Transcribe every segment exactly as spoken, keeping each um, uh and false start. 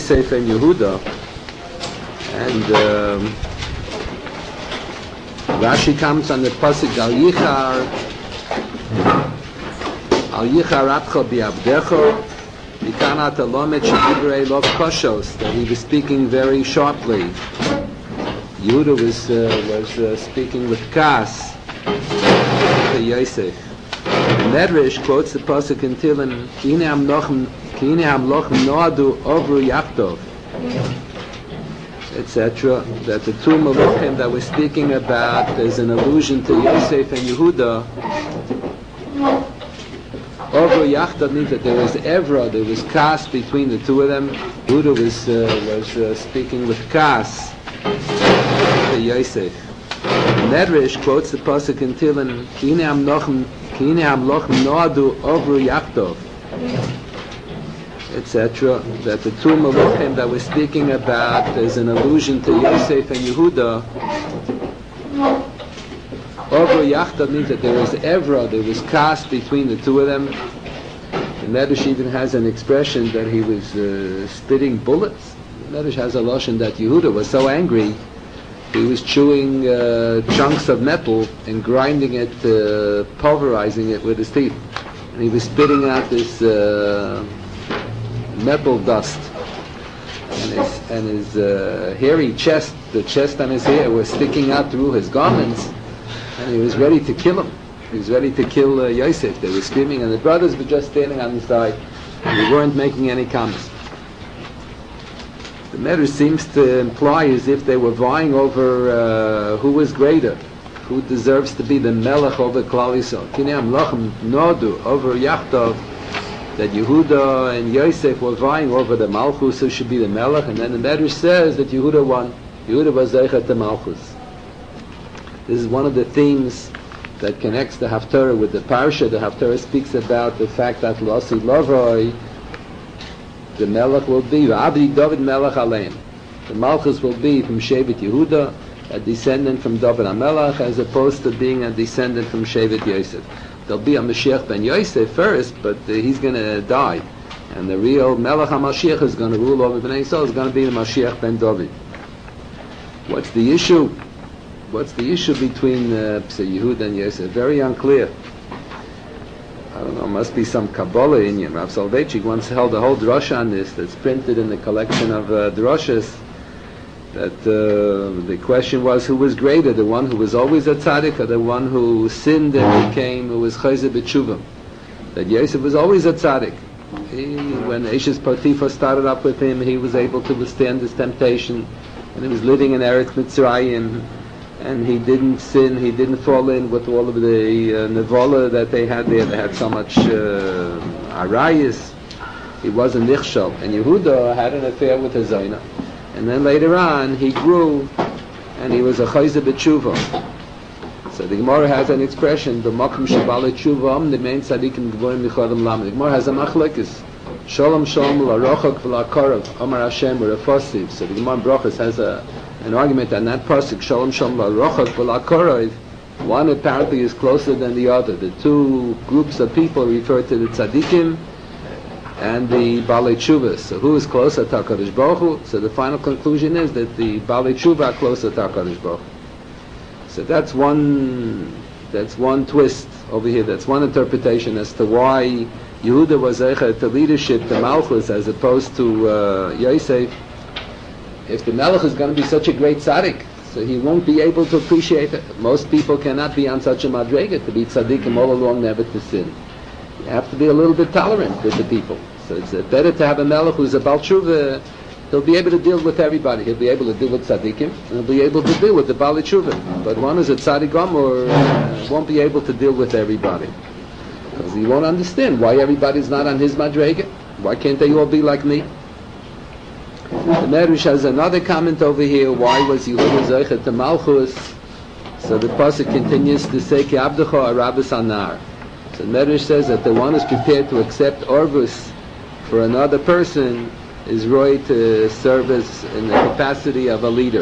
Yosef and Yehuda, and um, Rashi comes on the pasuk Al Yichar Al Yichar Atcha Bi'Abdecho Mikanat Alomet Shedibrei Lov Koshos, that he was speaking very sharply. Yehuda was uh, was uh, speaking with Kas to Yosef. Medrash quotes the pasuk in Tehillim, Ki hine hamlochem Ki hine hamlochem noadu ovru yachtov, et cetera. That the two Malachim that we're speaking about is an allusion to Yosef and Yehuda. Ovru yachtov means that there was Evra, there was Kas between the two of them. Yehuda was uh, was uh, speaking with Kas to Yosef. Medrash quotes the pasuk in Tehillim, Ki hine hamlochem Ki hine hamlochem noadu ovru yachtov, et cetera. That the two Malachim that we're speaking about is an allusion to Yosef and Yehuda. Ovru yachtov means that there was Evra, there was Kas between the two of them. The Medrash even has an expression that he was uh, spitting bullets. The Medrash has a lashon that Yehuda was so angry he was chewing uh, chunks of metal and grinding it, uh, pulverizing it with his teeth, and he was spitting out this uh, metal dust, and his, and his uh, hairy chest, the chest on his hair was sticking out through his garments, and he was ready to kill him. He was ready to kill uh, Yosef. They were screaming, and the brothers were just standing on the side. They weren't making any comments. The Medrash seems to imply as if they were vying over uh, who was greater, who deserves to be the Melech over Klal Yisrael. Ki hine hamlochem noadu over Yachtov, that Yehuda and Yosef were vying over the Malchus, who should be the Melech, and then the Medrash says that Yehuda won. Yehuda was zeichet the Malchus. This is one of the themes that connects the Haftarah with the Parsha. The Haftarah speaks about the fact that Lasi Lavoi, the Melech will be Abdi David Melech Aleim. The Malchus will be from Shevet Yehuda, a descendant from David HaMelech, as opposed to being a descendant from Shevet Yosef. There'll be a Mashiach ben Yosef first, but uh, he's going to die, and the real Melech HaMashiach is going to rule over Bnei Yisrael. Is going to be the Mashiach ben David. What's the issue? What's the issue between uh, Yehuda and Yosef? Very unclear. I don't know, must be some Kabbalah in you. Rav Soloveitchik once held a whole drasha on this that's printed in the collection of uh, drashas, that uh, the question was who was greater, the one who was always a tzaddik or the one who sinned and became, who was chayzer b'tshuva. That Yosef was always a tzaddik. He, when Eshes Potiphar started up with him, he was able to withstand this temptation, and he was living in Eretz Mitzrayim, and he didn't sin, he didn't fall in with all of the uh, nevola that they had there. They had so much uh, arayis. He wasn't nichshal. And Yehuda had an affair with his Zaina. And then later on, he grew, and he was a chayzer b'tshuva. So the Gemara has an expression, b'makom shebal tshuva, the main tzaddikim gvorim michodem lam. The Gemara has a machlekes, shalom shalom l'rochok v'la'karav, Amar Hashem v'refosiv. So the Gemara Brachos has a an argument on that pasuk, Shalom Shalom L'Rochak V'La'Korov. One apparently is closer than the other. The two groups of people refer to the tzaddikim and the Balei Tshuva. So who is closer to HaKadosh Baruch Hu? So the final conclusion is that the Balei Tshuva are closer to HaKadosh Baruch Hu. So that's one, that's one twist over here. That's one interpretation as to why Yehuda was zeichet to leadership, to Malchus, as opposed to uh, Yosef. If the Melech is going to be such a great tzaddik, so he won't be able to appreciate it. Most people cannot be on such a madrega to be tzaddikim all along, never to sin. You have to be a little bit tolerant with the people. So it's better to have a Melech who's a Baal Tshuva. He'll be able to deal with everybody. He'll be able to deal with tzaddikim, and he'll be able to deal with the Baal Tshuva. But one is a tzaddik gomor, uh, won't be able to deal with everybody, because he won't understand why everybody's not on his madrega. Why can't they all be like me? The Medrash has another comment over here. Why was Yehuda zeichet to Malchus? So the pasuk continues to say, Ki abdecha arabas anar. So the Medrash says that the one who's prepared to accept orvus for another person is right to serve as in the capacity of a leader.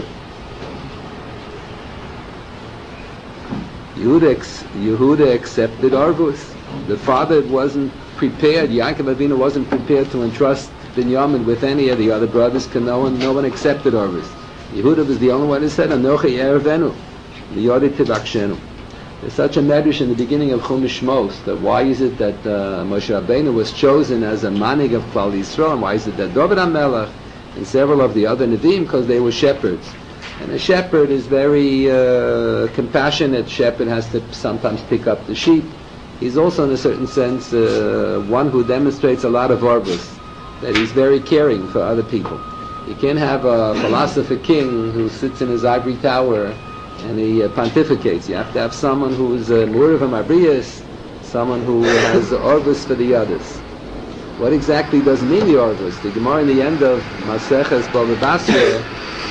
Yehuda, Yehuda accepted orvus. The father wasn't prepared. Yaakov Avinu wasn't prepared to entrust Binyamin with any of the other brothers, because no one, no one accepted Orvis. Yehuda was the only one who said, Anochi Erevenu, Liyodi Tibakshenu. There's such a medrash in the beginning of Chumash Shmos, that why is it that uh, Moshe Rabbeinu was chosen as a manig of Klal Yisrael, and why is it that David HaMelech and several of the other Nevi'im, because they were shepherds. And a shepherd is very uh, compassionate. Shepherd has to sometimes pick up the sheep. He's also, in a certain sense, uh, one who demonstrates a lot of Orvis, that he's very caring for other people. You can't have a philosopher king who sits in his ivory tower and he uh, pontificates. You have to have someone who is a Murav Mabrius, someone who has Orvis for the others. What exactly does it mean, the Orvis? The Gemara in the end of Maseches Bava Basra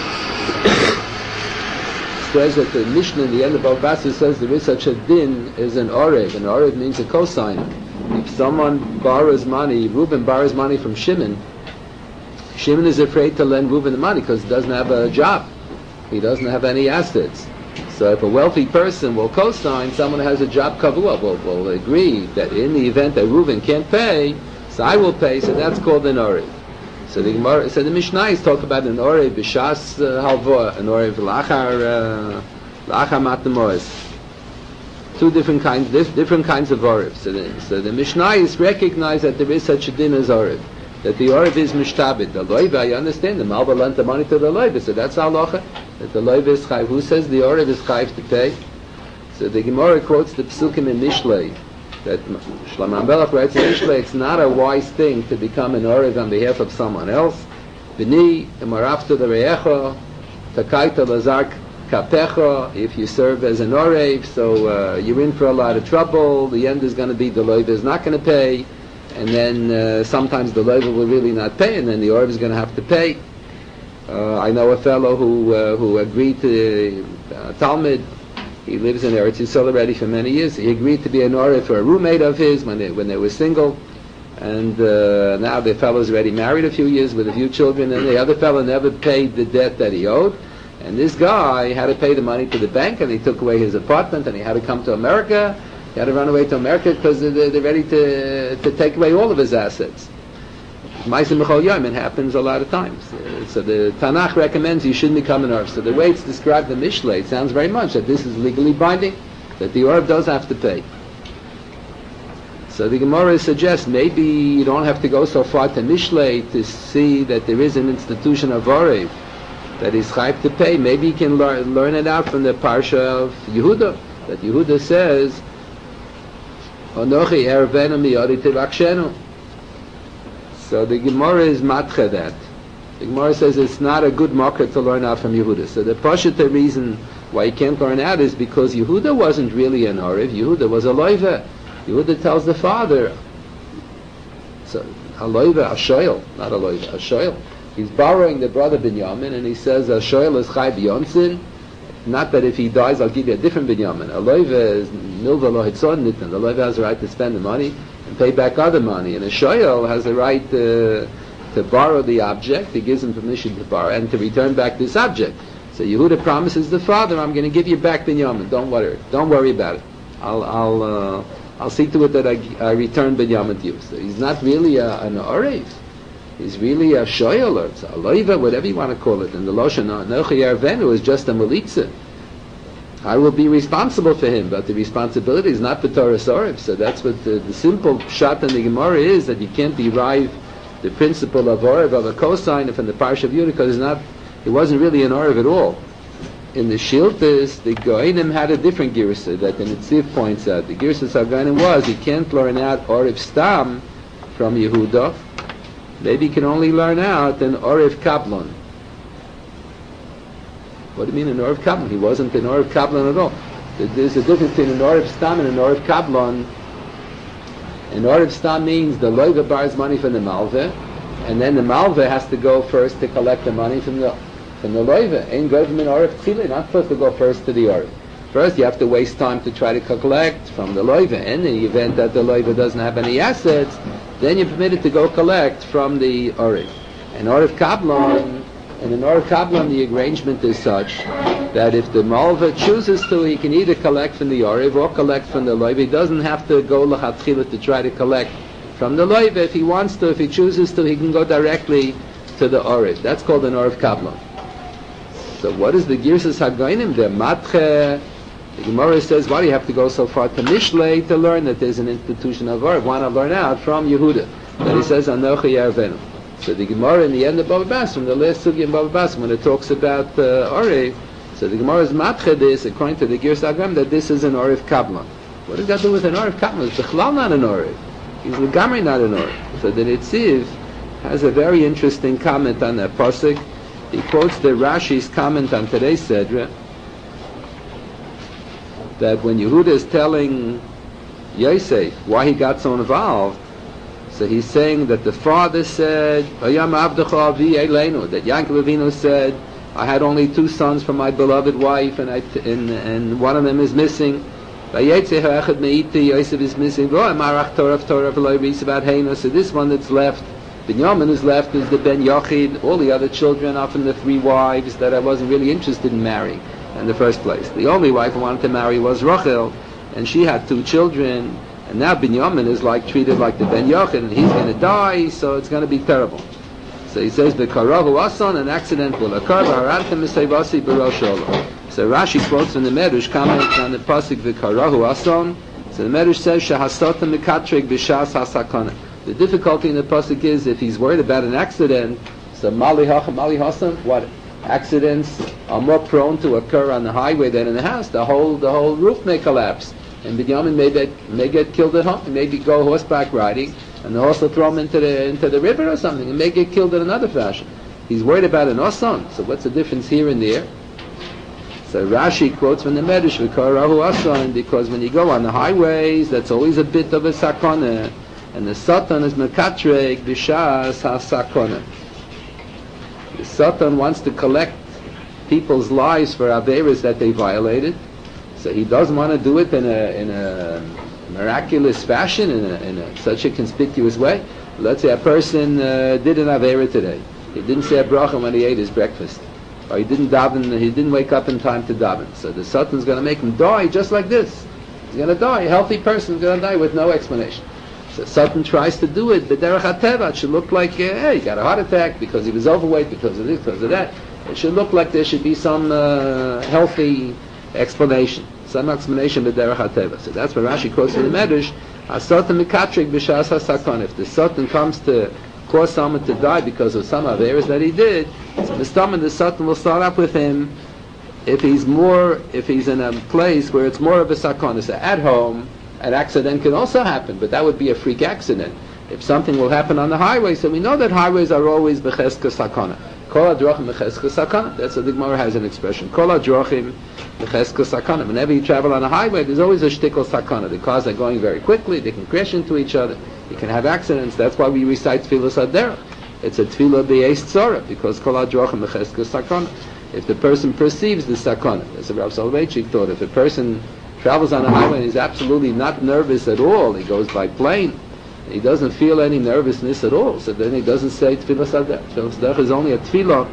says that the Mishnah in the end of Bava Basra says there is such a din as an Orev. An Orev means a cosigner. If someone borrows money, Reuben borrows money from Shimon, Shimon is afraid to lend Reuben the money because he doesn't have a job. He doesn't have any assets. So if a wealthy person will co-sign, someone who has a job kavua will, will agree that in the event that Reuben can't pay, so I will pay, so that's called an Orev. So the Gemara, so the Mishnah is talk about an Orev b'shas halva, an Orev lachar lachar matamois. Two different kinds, different kinds of Orev. So the, so the Mishnah is recognized that there is such a din as Orev, that the Orev is mishtabit. The loiva, I understand, the Malva lent the money to the loiva, so that's halacha, that the loiva is chayv. Who says the Orev is chayv to pay? So the Gemara quotes the Psukim in Mishlei, that Shlomo HaMelech writes in Mishlei, it's not a wise thing to become an Orev on behalf of someone else. B'ni, emarafta l'reyecha, takaita lazark kapecha, if you serve as an Orev, so uh, you're in for a lot of trouble, the end is going to be the loiva is not going to pay, and then uh, sometimes the loiva will really not pay, and then the Orev is going to have to pay. Uh, I know a fellow who uh, who agreed to uh, Talmud. He lives in Eretz Yisrael already for many years. He agreed to be an Orev for a roommate of his when they when they were single, and uh, now the fellow's already married a few years with a few children, and the other fellow never paid the debt that he owed, and this guy had to pay the money to the bank, and they took away his apartment, and he had to come to America. He had to run away to America because they're, they're ready to to take away all of his assets. Ma'aseh B'chol Yom, it happens a lot of times. Uh, so the Tanakh recommends you shouldn't become an Orev. So the way it's described in Mishlei, it sounds very much that this is legally binding, that the Orev does have to pay. So the Gemara suggests maybe you don't have to go so far to Mishlei to see that there is an institution of Orev that is chayv to pay. Maybe you can learn, learn it out from the Parsha of Yehuda, that Yehuda says, Anochi erevenu miyodi tibakshenu. So the Gemara is matcha that. The Gemara says it's not a good market to learn out from Yehuda. So the Pashita reason why you can't learn out is because Yehuda wasn't really an Orev. Yehuda was a loiva. Yehuda tells the father, so a loiva, a shoyl, not a loiva, a shoyl. He's borrowing the brother Binyamin, and he says a shoyl is chai b'yonsin. Not that if he dies, I'll give you a different Binyamin. A loiva is milva lo hitzon nitan. The loiva has the right to spend the money and pay back other money, and a shoyl has the right to, to borrow the object. He gives him permission to borrow and to return back this object. So Yehuda promises the father, "I'm going to give you back Binyamin. Don't worry, don't worry about it. I'll, I'll, uh, I'll see to it that I, I return Binyamin to you." So he's not really a, an Orev. He's really a shoyl, or a loiva, whatever you want to call it. And the Loshen Anochi Erevenu is just a malitza. I will be responsible for him, but the responsibility is not B'Torah Orev. So that's what the, the simple shot in the Gemara is, that you can't derive the principle of Orev, of a cosigner, from the Parsha of Yehuda, because it's not, it wasn't really an Orev at all. In the Shiltas, the Goinim had a different girsa that the Netziv points out. The girsa Goinim was, you can't learn out Orev Stam from Yehuda. Maybe you can only learn out an Orev Kablon. What do you mean an Orev Kablon? He wasn't an Orev Kablon at all. There's a difference between an Orev Stam and an Orev Kablon. An Orev Stam means the loiva borrows money from the malva, and then the malva has to go first to collect the money from the from the loiva. Ain't go from an Orev Tchila, not supposed to go first to the Orev. First you have to waste time to try to collect from the loiva. In the event that the loiva doesn't have any assets, then you're permitted to go collect from the Orev. An Orev Kablon, and in Orev Kablon the arrangement is such that if the malva chooses to, he can either collect from the Orev or collect from the loiva. He doesn't have to go l'chatchila to try to collect From the loiva, if he wants to, if he chooses to, he can go directly to the Oriv. That's called an Oriv Kablan. So what is the Girsas Hagoinim there? Matche. The Gemara says, why do you have to go so far to Mishlei to learn that there's an institution of Oriv? Why not learn out from Yehuda? Then he says, Anochi Yarvenu. So the Gemara in the end of Bava Basra, the last sugi in Bava Basra, when it talks about uh, Oriv, so the Gemara's matche this, according to the Girsas Hagoinim, that this is an Oriv Kablan. What does that do with an Oriv Kablan? It's Bechlal not an Oriv. He's Legamri not an Oriv. So the Nitziv has a very interesting comment on that pasuk. He quotes the Rashi's comment on today's Sedra, that when Yehuda is telling Yosef why he got so involved, so he's saying that the father said, Ayam Avdecha Avi Eleinu, that Yaakov Avinu said, I had only two sons from my beloved wife, and I t- and, and one of them is missing. Yosef is missing. So this one that's left, Binyamin is left, is the Ben Yochid. All the other children are from the three wives that I wasn't really interested in marrying in the first place. The only wife I wanted to marry was Rachel, and she had two children, and now Binyamin is like treated like the Ben Yochid, and he's going to die, so it's going to be terrible. So he says, "B'karahu asan, an accident will occur. V'harantem misayvasi b'rosh olam." So Rashi quotes from the Medrash, comments on the pasuk "V'karahu asan." So the Medrash says, "Shahasotam mikatreg b'shas hasakana." The difficulty in the pasuk is if he's worried about an accident. So mali hacham mali hasam, what accidents are more prone to occur on the highway than in the house? The whole the whole roof may collapse, and Binyamin may get may get killed at home. Maybe go horseback riding, and the horse will throw him into the into the river or something, and may get killed in another fashion. He's worried about an osan. So what's the difference here and there? So Rashi quotes from the Medrash, "V'karahu asan," because when you go on the highways, that's always a bit of a sakana, and the Satan is mekatreg b'shas ha-sakana. The Satan wants to collect people's lives for averas that they violated, so he doesn't want to do it in a in a miraculous fashion, in, a, in a, such a conspicuous way. Let's say a person uh, did an avera today. He didn't say a bracha when he ate his breakfast, or he didn't daven. He didn't wake up in time to daven. So the Satan's going to make him die just like this. He's going to die. A healthy person is going to die with no explanation. So Satan tries to do it, but derech hateva, it should look like, uh, hey, he got a heart attack because he was overweight, because of this, because of that. It should look like there should be some uh, healthy explanation, some explanation but derech hateva. So that's what Rashi quotes in the Medrash. Satan mikatrik b'shas hasakon. If the Satan comes to cause someone to die because of some averas that he did, so the stomach, the Satan will start up with him. If he's more, if he's in a place where it's more of a sakon, so at home, an accident can also happen, but that would be a freak accident. If something will happen on the highway, so we know that highways are always b'cheska sakana. Kol hadrachim b'cheska sakana. That's what the Gemara has an expression. Kol hadrachim b'cheska sakana. Whenever you travel on a highway, there's always a shtickle sakana. The cars are going very quickly. They can crash into each other. You can have accidents. That's why we recite tefillah sadera. It's a tefillah b'yeis tzora, because kol hadrachim b'cheska sakana. If the person perceives the sakana, as the Rav Soloveitchik thought, if a person travels on a highway and he's absolutely not nervous at all, he goes by plane, he doesn't feel any nervousness at all, so then he doesn't say tefillah sadeh. Tefillah sadeh is only a tefillah.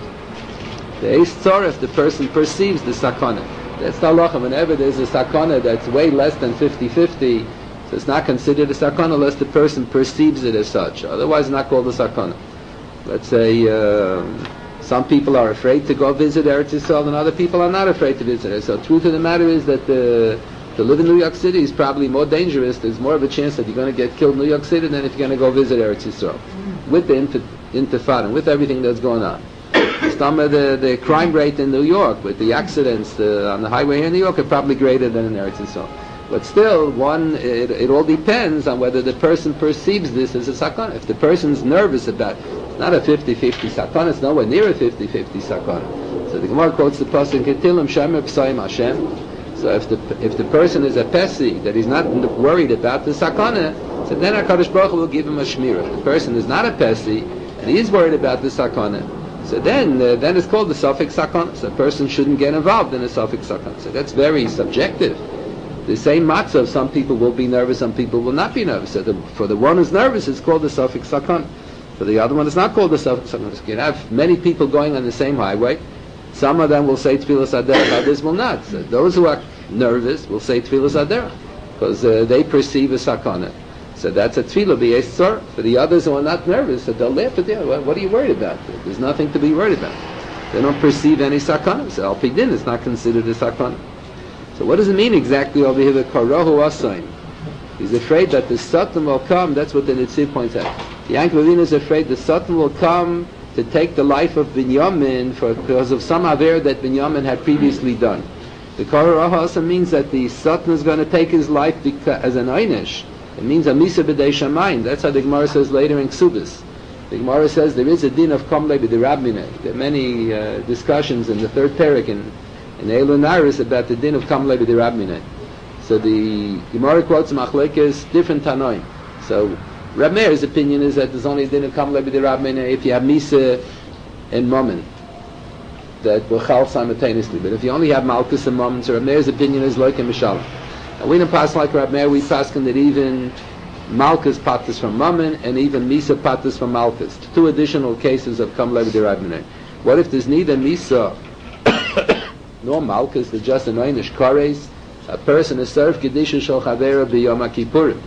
The eis tzor, if the person perceives the sakana. That's the halacha. Whenever there's a sakana that's way less than fifty-fifty, so it's not considered a sakana unless the person perceives it as such. Otherwise it's not called a sakana. Let's say um, some people are afraid to go visit Eretz Yisrael and other people are not afraid to visit it. So the truth of the matter is that the, to live in New York City is probably more dangerous. There's more of a chance that you're going to get killed in New York City than if you're going to go visit Eretz Yisrael. With the intifada, with everything that's going on. Some of the, the crime rate in New York, with the accidents the, on the highway here in New York, are probably greater than in Eretz Yisrael. But still, one, it, it all depends on whether the person perceives this as a sakana. If the person's nervous about it, it's not a fifty-fifty sakana, it's nowhere near a fifty-fifty sakana. So the Gemara quotes the pasuk, Ketilim Shemer P'sayim Hashem. So if the if the person is a pesi, that he's not worried about the sakana, so then HaKadosh Baruch Hu will give him a shmirah. If the person is not a pesi, and he is worried about the sakana, so then uh, then it's called the suffix sakana. So a person shouldn't get involved in a suffix sakana. So that's very subjective. The same matzah, some people will be nervous, some people will not be nervous. So the, for the one who's nervous, it's called the suffix sakana. For the other one, it's not called the suffix sakana. You can have many people going on the same highway. Some of them will say tefillah sadeh, others will not. So those who are nervous will say tefillah sadeh, because uh, they perceive a sakana. So that's a tefillah b'yesh tzor. For the others who are not nervous, so they'll laugh at the other. What are you worried about? There's nothing to be worried about. They don't perceive any sakana. So al pidin is not considered a sakana. So what does it mean exactly over here? The karahu asayin. He's afraid that the Satan will come. That's what the Nitziv points out. Yankov Avinu is afraid the Satan will come to take the life of Binyamin for, because of some aver that Binyamin had previously done. The karahu also means that the Satan is going to take his life beca- as an einish. It means a misa b'dei shamayim. That's how the Gemara says later in Ksubis. The Gemara says there is a din of kamle b'dei rabmineh. There are many uh, discussions in the third parak in, in Eilu Naris about the din of kamle b'dei rabmineh. So the Gemara quotes machlekes different tanoim. So Reb Meir's opinion is that there's only a din of kamle b'dei rabmineh if you have misa and mammon that will chal simultaneously. But if you only have malchus and mammon, so Reb Meir's opinion is like a mishalim. And we don't pass like Reb Meir, we pass that even malchus patas from mammon and even misa patas from malchus. Two additional cases of kamle b'dei rabmineh. What if there's neither misa nor malchus, there's just an einish kares? A person is served kedisha shel chavera b'yom kippurim.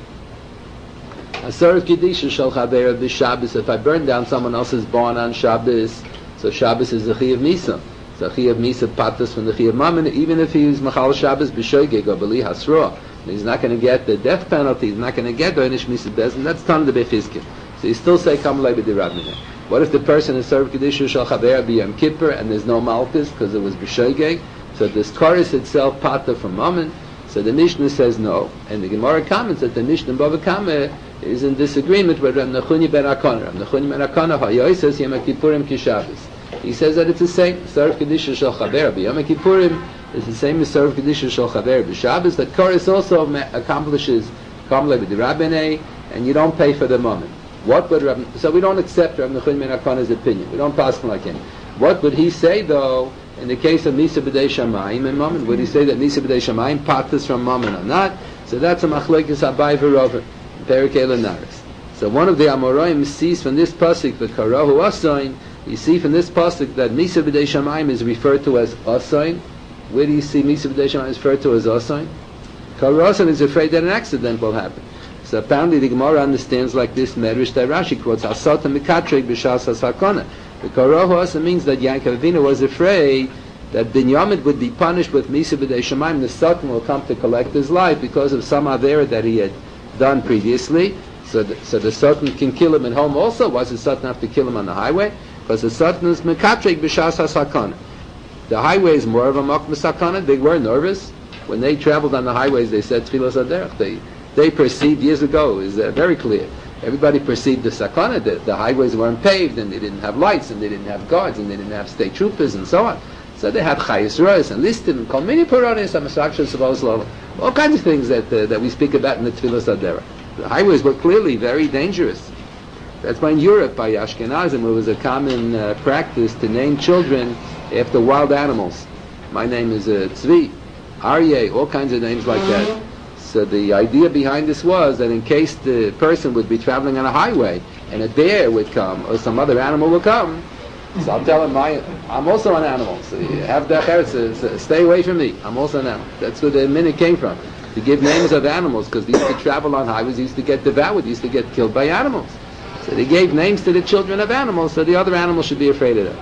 A served kedisha shel chavera b'Shabbos. If I burn down someone else's barn on Shabbos, so Shabbos is the chi of misa. So chi of misa patas from the chi of mammon, even if he is machal Shabbos b'shoigeg or b'li hasra, he's not going to get the death penalty. He's not going to get the einish misa bezin. That's tan de bechizkin. So you still say kamle b'dei rabmineh. What if the person is served kedisha shel chavera b'yom kippur and there's no malchus because it was b'shoigeg? So this chorus itself pata from mammon. So the Mishnah says no, and the Gemara comments that the Mishnah Bava Kama is in disagreement with Reb Nachuni ben Akana. Reb Nachuni ben Akana Hayoy says Yom Kippurim Kishabbos. He says that it's the same. Serv Kedisha Shel Chaver b'Yom Kippurim is the same as Serv Kedisha Shel Chaver b'Shabbos. That chorus also accomplishes Kamle b'Dei Rabmineh, and you don't pay for the mammon. What would Reb, so we don't accept Reb Nachuni ben Akana's opinion. We don't pass him like him. What would he say though? In the case of Misa b'dei Shamayim and Mammon, would he say that Misa b'dei Shamayim patas from Mammon or not? So that's a machlekes Abai v'Rova, Perek Eilu Naris. So one of the Amoraim sees from this pasuk the karahu asayin. You see from this pasuk that Misa b'dei Shamayim is referred to as asayin. Where do you see Misa b'dei Shamayim is referred to as asayin? Karahu asayin is afraid that an accident will happen. So apparently the Gemara understands like this Medrash that Rashi quotes Hasata mikatreg b'shas hasakana. The karahu also means that Yankov Avinu was afraid that Binyamin would be punished with Misa b'dei Shamayim. The Satan will come to collect his life because of some avera that he had done previously. So the, so the Satan can kill him at home also. Why does the Satan have to kill him on the highway? Because the Satan is mekatreg b'shas hasakana. The highway is more of a mak b'sakana. They were nervous. When they traveled on the highways, they said tfilas aderech. They, they perceived years ago, is uh, very clear. Everybody perceived the sakana, that the highways weren't paved, and they didn't have lights, and they didn't have guards, and they didn't have state troopers, and so on. So they had chayis rois, and listed, and kol mini puronis, and masakshas of all kinds of things that uh, that we speak about in the Tfilas Adera. The highways were clearly very dangerous. That's why in Europe, by Ashkenazim, it was a common uh, practice to name children after wild animals. My name is uh, Tzvi, Aryeh, all kinds of names like that. So the idea behind this was that in case the person would be traveling on a highway and a bear would come or some other animal would come, so I'll tell him, my, I'm also an animal. So you have the cheretz, stay away from me. I'm also an animal. That's where the minute came from, to give names of animals, because they used to travel on highways, they used to get devoured, they used to get killed by animals. So they gave names to the children of animals, so the other animals should be afraid of them.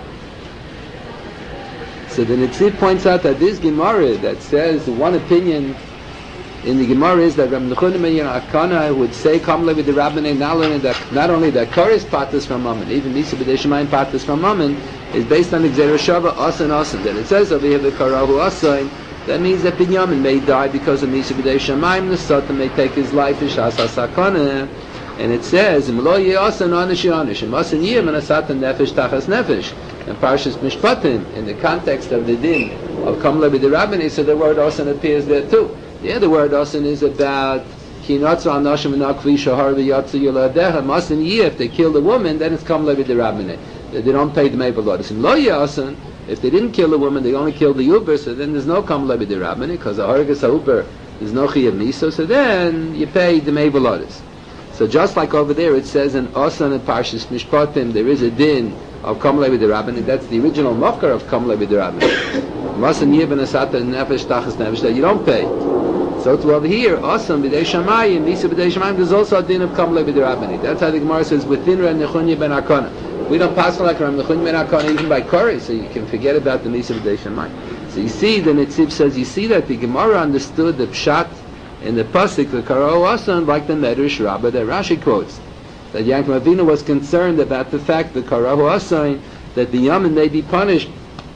So the Nitziv points out that this Gemara that says one opinion in the Gemara is that Reb Nachuni ben Akana would say kamle b'dei rabmineh, not only that not only that chorus patas from mammon, even Misa b'dei Shamayim patas from mammon, is based on the Gzera Shava asan asan. That it says over here the karahu asan. That means that Binyamin may die because of Misa b'dei Shamayim. The Satan may take his life b'shas hasakana. And it says im lo yeh asan anish anish im asan yeh and asatan nefesh tachas nefesh. And Parshas Mishpatim, in the context of the din of kamle b'dei rabmineh, so the word asan appears there too. The other word asan is about kinatzu anashim v'nakvi shahar v'yatzu yoladeha. Masan yeh, if they kill the woman, then it's kamle b'dei rabmineh. They don't pay the meibalodis. In lo yeh asan, if they didn't kill the woman, they only killed the uber, so then there's no kamle b'dei rabmineh, because the hargas ha'uber is no chi of miso, so then you pay the meibalodis. So just like over there, it says in asan and Parshas Mishpatim, there is a din of kamle b'dei rabmineh. That's the original mafkar of kamle b'dei rabmineh. Masan yeh ben asatan nefesh tachas nefesh, that you don't pay. So to over here, awesome b'dei shamayim, misa b'dei shamayim. There's also a din of kamle b'derabbanit. That's how the Gemara says within Reb Nechunya ben Akana. We don't pass like Reb Nechunya ben Akana even by Kori, so you can forget about the misa b'dei shamayim. So you see, the Netziv says, you see that the Gemara understood the pshat in the pasuk the Karo awesome like the Medrash Rabbah that Rashi quotes. That Yaakov Avinu was concerned about the fact that Karo awesome that the Yamin may be punished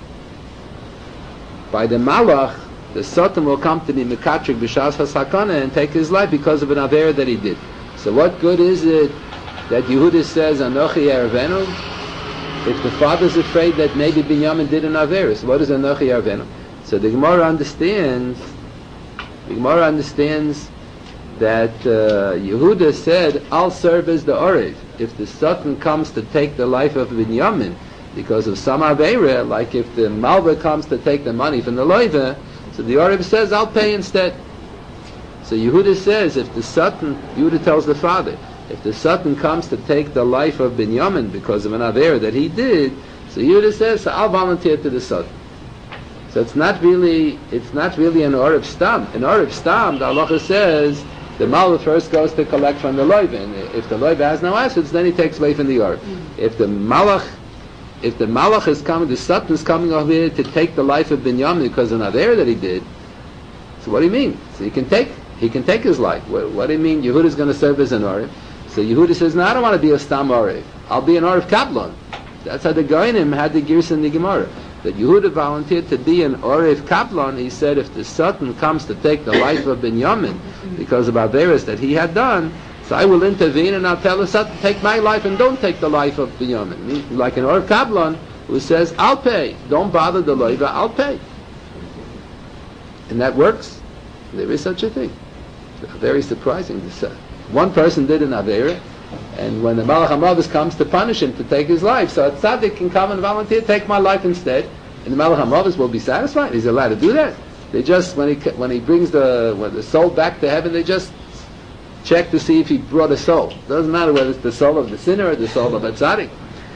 by the Malach. The Satan will come to be Mekatrik b'shas hasakana and take his life because of an Avera that he did. So what good is it that Yehuda says Anochi Erevenu if the father's afraid that maybe Binyamin did an Avera? So what is Anochi Erevenu? So the Gemara understands the Gemara understands that uh, Yehuda said, I'll serve as the Orev. If the Satan comes to take the life of Binyamin because of some Avera, like if the Malva comes to take the money from the Loiva, so the Orev says, I'll pay instead. So Yehuda says, if the Satan, Yehuda tells the father, if the Satan comes to take the life of Binyamin because of an Avera that he did, so Yehuda says, so I'll volunteer to the Satan. So it's not really, it's not really an Orev Stam. An Orev Stam, the Halacha says, the Malva first goes to collect from the Loiva, and if the Loiva has no assets, then he takes away from the Orev. Mm. If the Malach If the Malach is coming, the Satan is coming over here to take the life of Binyamin because of an Avera that he did, so what do you mean? So he can take, he can take his life. What, what do you mean? Yehuda is going to serve as an Orev. So Yehuda says, no, I don't want to be a Stam Orev. I'll be an Orev Kaplan. That's how the Goinim had the Girsa in the Gemara. That Yehuda volunteered to be an Orev Kaplan. He said, if the Satan comes to take the life of Binyamin because of Averas that he had done, so I will intervene and I'll tell the Satan, take my life and don't take the life of Binyamin. Like an Orev Kaplan who says, I'll pay. Don't bother the Loiva, I'll pay. And that works. There is such a thing. Very surprising to say. One person did an Avera, and when the Malach HaMavis comes to punish him to take his life, so a tzaddik can come and volunteer, take my life instead, and the Malach HaMavis will be satisfied. He's allowed to do that. They just, when he when he brings the when the soul back to heaven, they just check to see if he brought a soul. Doesn't matter whether it's the soul of the sinner or the soul of a tzaddik.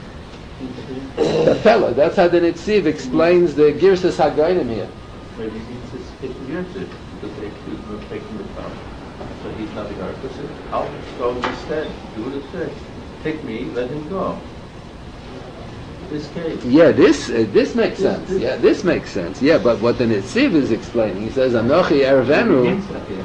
The fellow, that's how the Netziv explains the Girsas HaGoinim here. Maybe he's taking Girsas to take to taking the power. So he's not the guard. I'll go instead. Do what it says. Take me, let him go. This case. Yeah, this uh, this makes this, sense. This. Yeah, this makes sense. Yeah, but what the Netziv is explaining, he says, Anochi Erevenu.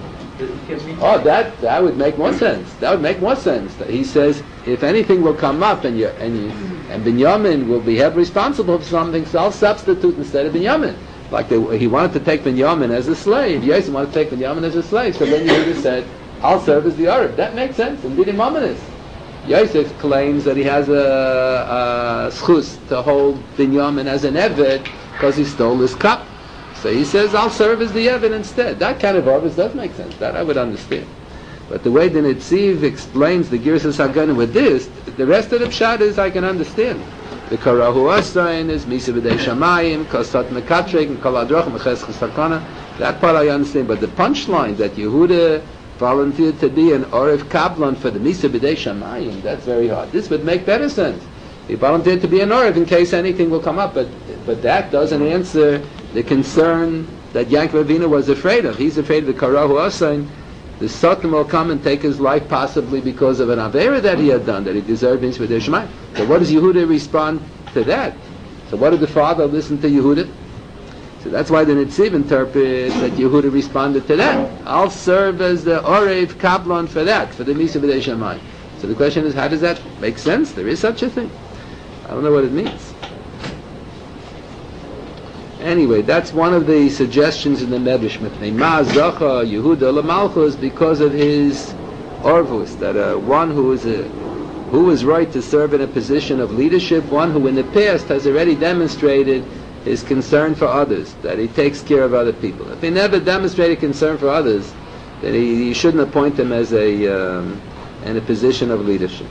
Oh, that that would make more sense. That would make more sense. He says, if anything will come up and you and you, and Binyamin will be held responsible for something, so I'll substitute instead of Binyamin. Like they, he wanted to take Binyamin as a slave. Yosef wanted to take Binyamin as a slave. So then Yehuda said, I'll serve as the Arab. That makes sense. And did him ominous. Yosef claims that he has a, a schus to hold Binyamin as an Eved because he stole his cup. So he says, I'll serve as the Eved instead. That kind of obvious does make sense. That I would understand. But the way the Netziv explains the Girsas HaGoinim with this, the rest of the pshat is I can understand. The Karahu Asayin is Misa B'dei Shamayim, Kasat Mekatrik, and Kol Adroch, Meches Chesakana. That part I understand. But the punchline that Yehuda volunteered to be an Orev Kaplan for the Misa B'dei Shamayim, that's very hard. This would make better sense. He volunteered to be an Orev in case anything will come up. But but that doesn't answer the concern that Yaakov Avinu was afraid of. He's afraid of the Karahu Asayin. The Satan will come and take his life possibly because of an Avera that he had done, that he deserved Misa B'dei Shamayim. So what does Yehuda respond to that? So what did the father listen to Yehuda? So that's why the Netziv interprets that Yehuda responded to that. I'll serve as the Orev Kaplan for that, for the Misa B'dei Shamayim. So the question is, how does that make sense? There is such a thing. I don't know what it means. Anyway, that's one of the suggestions in the Medrash. Ma Zacha Yehuda LaMalchus, because of his Orvus, that uh, one who is a who is right to serve in a position of leadership, one who in the past has already demonstrated his concern for others, that he takes care of other people. If he never demonstrated concern for others, then he, he shouldn't appoint him as a um, in a position of leadership.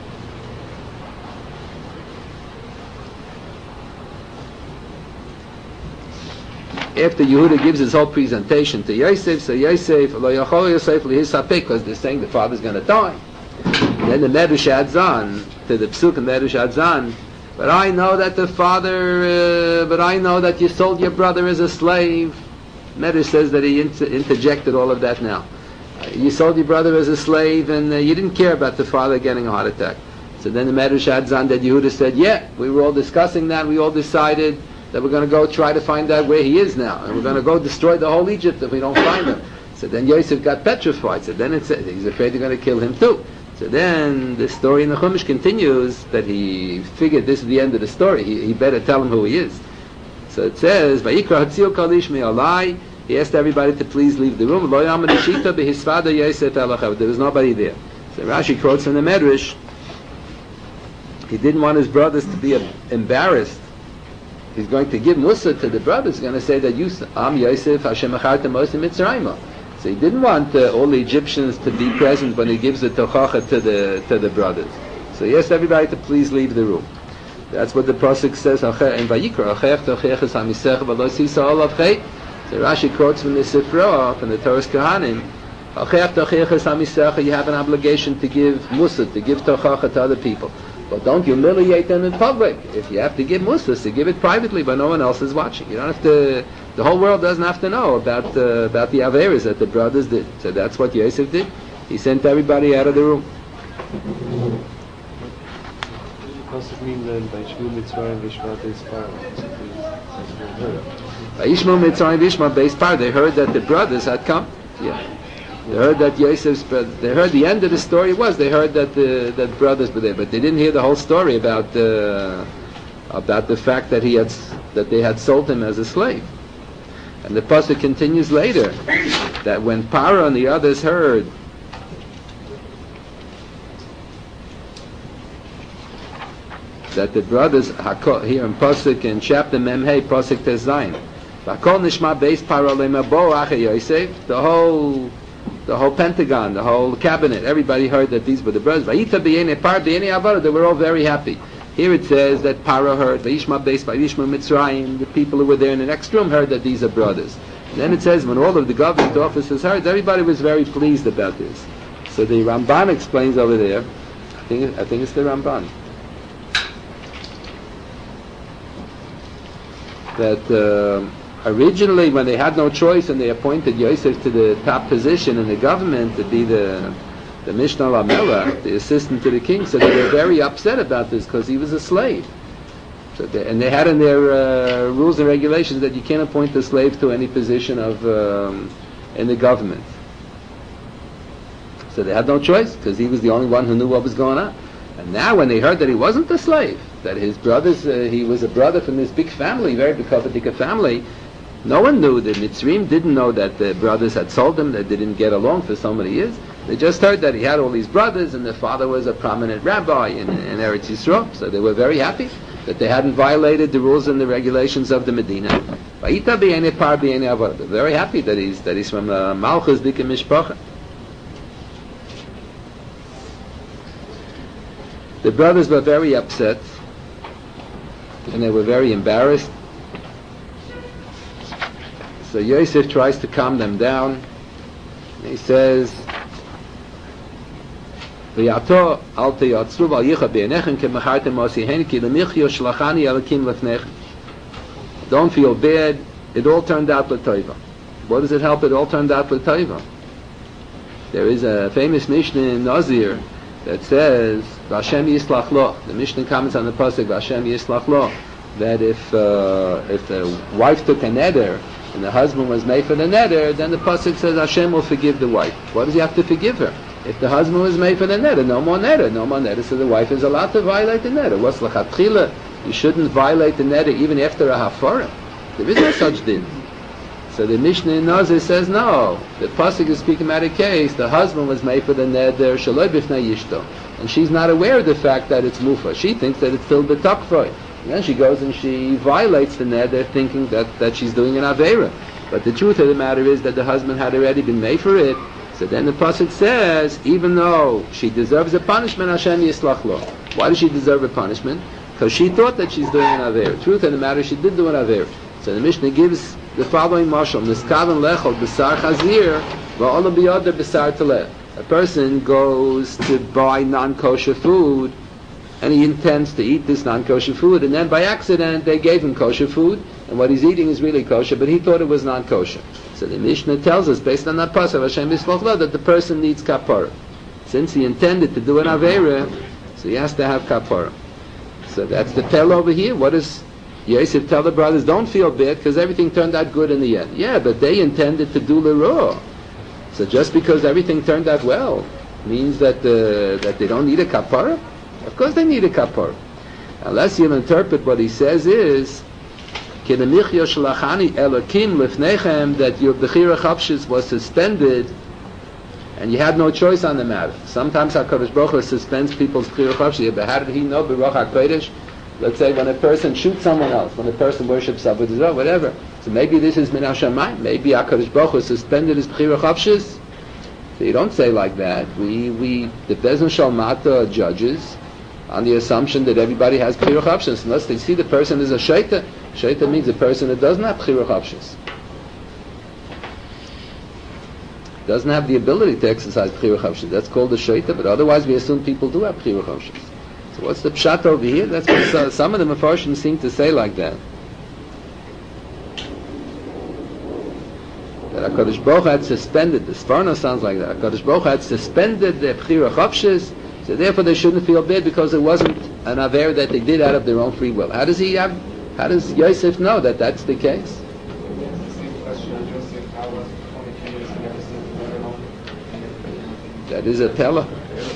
After Yehuda gives his whole presentation to Yosef, so Yosef, lo yachol Yosef lihisapek, because they're saying the father's going to die. And then the Medrash adds on, to the Psuk and Medrash adds on, but I know that the father, uh, but I know that you sold your brother as a slave. Medrash says that he inter- interjected all of that now. Uh, you sold your brother as a slave, and uh, you didn't care about the father getting a heart attack. So then the Medrash adds on that Yehuda said, yeah, we were all discussing that, we all decided that we're going to go try to find out where he is now, and we're going to go destroy the whole Egypt if we don't find him. So then Yosef got petrified. So then it said he's afraid they're going to kill him too. So then the story in the Chumash continues that he figured this is the end of the story. He, he better tell him who he is. So it says, "Vayikra Hatziel Kol Ish Me'alai." He asked everybody to please leave the room. Lo Yaman Shita Behisvada Yosef Elachav. There was nobody there. So Rashi quotes from the Medrash. He didn't want his brothers to be embarrassed. He's going to give Musa to the brothers. He's going to say that you, Am Yosef Hashem Achartem Moshe Mitzrayim. So he didn't want uh, all the Egyptians to be present when he gives the tochacha to the to the brothers. So he asked everybody to please leave the room. That's what the pasuk says in Vayikra. So Rashi quotes from the Sifra, from the Torah Kohanim. You have an obligation to give Musa, to give tochacha to other people. But don't humiliate them in public. If you have to give Musas, to give it privately, but no one else is watching. You don't have to. The whole world doesn't have to know about uh, about the averas that the brothers did. So that's what Yosef did. He sent everybody out of the room. Does it mean then by Shmuel Mitzrayim Vishma Beis Par? By Ishmael Mitzrayim Vishma Beis Par, they heard that the brothers had come. Yeah. They heard that Yosef's brothers, they heard the end of the story was, they heard that the that brothers were there, but they didn't hear the whole story about the, about the fact that he had, that they had sold him as a slave. And the pasuk continues later, that when Paro and the others heard that the brothers, here in pasuk, in chapter Memhei, pasuk Tezayin, V'akol nishma beis Paro le'mabo ache Yosef, the whole The whole Pentagon, the whole cabinet, everybody heard that these were the brothers. Vayita b'yene par b'yene avara. They were all very happy. Here it says that Paro heard, Vayishma beis Vayishma Mitzrayim. The people who were there in the next room heard that these are brothers. And then it says when all of the government officers heard, everybody was very pleased about this. So the Ramban explains over there. I think I think it's the Ramban that. Uh, Originally, when they had no choice and they appointed Yosef to the top position in the government to be the the Mishnah Lamelech, the assistant to the king, so they were very upset about this because he was a slave. So they, and they had in their uh, rules and regulations that you can't appoint a slave to any position of um, in the government. So they had no choice because he was the only one who knew what was going on. And now, when they heard that he wasn't a slave, that his brothers, uh, he was a brother from this big family, very big Kafatika family. No one knew. The Mitzrim didn't know that the brothers had sold him, that they didn't get along for so many years. They just heard that he had all these brothers and the father was a prominent rabbi in, in Eretz Yisrael. So they were very happy that they hadn't violated the rules and the regulations of the Medina. They're very happy that he's, that he's from uh, Malchus Dike Mishpacha. The brothers were very upset and they were very embarrassed. So Yosef tries to calm them down. He says, Don't feel bad. It all turned out l'toiva. What does it help? It all turned out l'toiva. There is a famous Mishnah in Nazir that says, Vashem yislach lo. The Mishnah comments on the pasuk, Vashem yislach lo, that if uh, if the wife took a neder and the husband was made for the neder, then the pasuk says Hashem will forgive the wife. What does he have to forgive her? If the husband was made for the neder, no more neder, no more neder, so the wife is allowed to violate the neder. What's l'chatchila? You shouldn't violate the neder even after a hafara. There is no such din. So the Mishnah in Nazir says no. The pasuk is speaking about a case. The husband was made for the neder shaloi b'fnei yishto, and she's not aware of the fact that it's mufa. She thinks that it's still betakfroi. And then she goes and she violates the neder, thinking that, that she's doing an avera. But the truth of the matter is that the husband had already been made for it. So then the pasuk says, even though she deserves a punishment, Hashem yislach lo. Why does she deserve a punishment? Because she thought that she's doing an avera. Truth of the matter, she did do an avera. So the Mishnah gives the following mashal: Niskaven lechol b'sar chazir va'olam biyodar b'sar teleh. A person goes to buy non-kosher food, and he intends to eat this non-kosher food, and then by accident they gave him kosher food, and what he's eating is really kosher, but he thought it was non-kosher. So the Mishnah tells us, based on that pasuk, Hashem Yisloch Lo, that the person needs kapara. Since he intended to do an Aveira, so he has to have kapara. So that's the tell over here. What does Yosef tell the brothers? Don't feel bad because everything turned out good in the end. Yeah, but they intended to do l'ro. So just because everything turned out well means that uh, that they don't need a kapara? Of course they need a kapara. Unless you'll interpret what he says is that your bechira chapshis was suspended and you had no choice on the matter. Sometimes HaKadosh Baruch Hu suspends people's bechira chapshis. But how did he know? B'roch HaKodesh. Let's say when a person shoots someone else, when a person worships Avodah, whatever. So maybe this is min hashamayim. Maybe HaKadosh Baruch Hu suspended his bechira chapshis. So you don't say like that. We we the Bezdin Shalmata judges on the assumption that everybody has bechira chapshis, unless they see the person is a shaita. Shaita means a person that doesn't have bechira chapshis, doesn't have the ability to exercise bechira chapshis. That's called a shaita. But otherwise, we assume people do have bechira chapshis. So what's the pshat over here? That's what uh, some of the Mefarshim seem to say like that. That HaKadosh Baruch Hu had suspended, the Sforno sounds like that, HaKadosh Baruch Hu had suspended the bechira chapshis, so therefore they shouldn't feel bad because it wasn't an aver that they did out of their own free will. How does he have, how does Yosef know that that's the case? That is a Pella.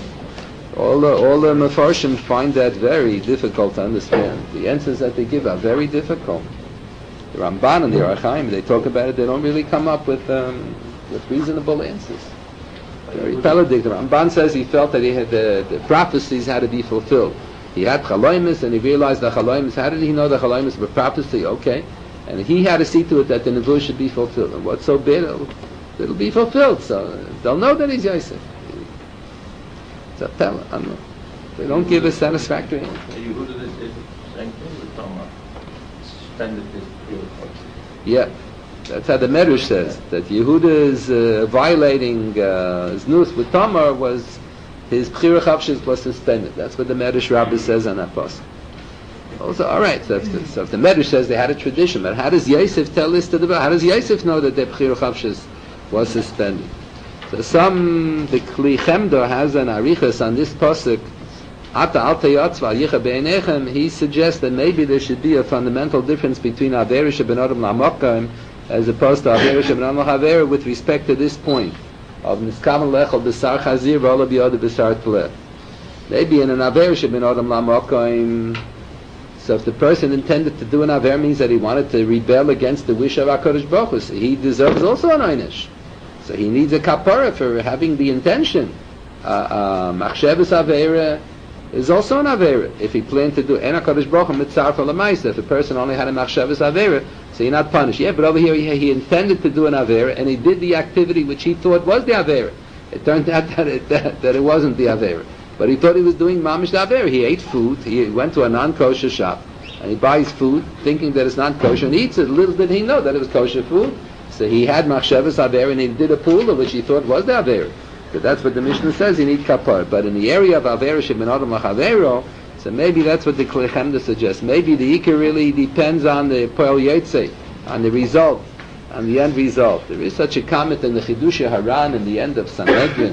All the, all the Mefarshim find that very difficult to understand. The answers that they give are very difficult. The Ramban and the Orach Chaim, they talk about it, they don't really come up with um, with reasonable answers. Very pelagic. The Ramban says he felt that he had the, the prophecies had to be fulfilled. He had Chaloimus and he realized the Chaloimus, how did he know the Chaloimus were prophecy? Okay. And he had to see to it that the Nevuah should be fulfilled. And what's so bad? It'll, it'll be fulfilled. So they'll know that he's Yosef. It's a Pella. I don't know. They don't give a satisfactory answer. Yehuda did the same thing with Tamar. Suspended his bechira chapshis. Yeah. That's how the Medrash says, that Yehuda's uh, violating uh, Znus with Tamar was, his bechira chapshis was suspended. That's what the Medrash Rabbah says on that pasuk. Also, all right, so if, the, so if the Medrash says they had a tradition, but how does Yosef tell this to the, how does Yosef know that the bechira chapshis was suspended? So some, the Kli Chemdo has an arichas on this pasuk, Ata alta yatzva yicha be'enechem, he suggests that maybe there should be a fundamental difference between Avera sheben Adam la'makayim as opposed to Avera sheben Adam la'havera with respect to this point of Niskaman lechol b'sar chazir v'ola b'yoda b'sar tleh. Maybe in an Avera sheben Adam la'makayim, so if the person intended to do an Avera means that he wanted to rebel against the wish of HaKadosh Baruch Hu, so he deserves also an einish. So he needs a kapara for having the intention. Machshavas uh, uh, Avera is also an Avera. If he planned to do En HaKadosh Baruch Hu mitzar for l'maisa, if a person only had a Machshavas Avera, so you're not punished. Yeah, but over here he, he intended to do an Avera, and he did the activity which he thought was the Avera. It turned out that it, that, that it wasn't the Avera. But he thought he was doing Mamish the Avera. He ate food, he went to a non-kosher shop, and he buys food thinking that it's not kosher, and he eats it. Little did he know that it was kosher food. So he had Machshavas Avera, and he did a pula which he thought was the Avera. But that's what the Mishnah says, you need kapar. But in the area of Avera sheben Adam la'chavero, so maybe that's what the Kli Chemda suggests. Maybe the Ikar really depends on the Poel Yotze, on the result, on the end result. There is such a comment in the Chidush Haran in the end of Sanhedrin.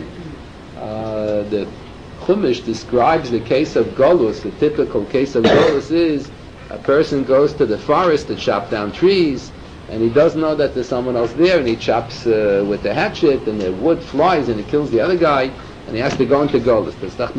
Uh, the Chumash describes the case of Golus. The typical case of Golus is a person goes to the forest to chop down trees, and he doesn't know that there's someone else there, and he chops uh, with the hatchet, and the wood flies, and it kills the other guy, and he has to go into Golus.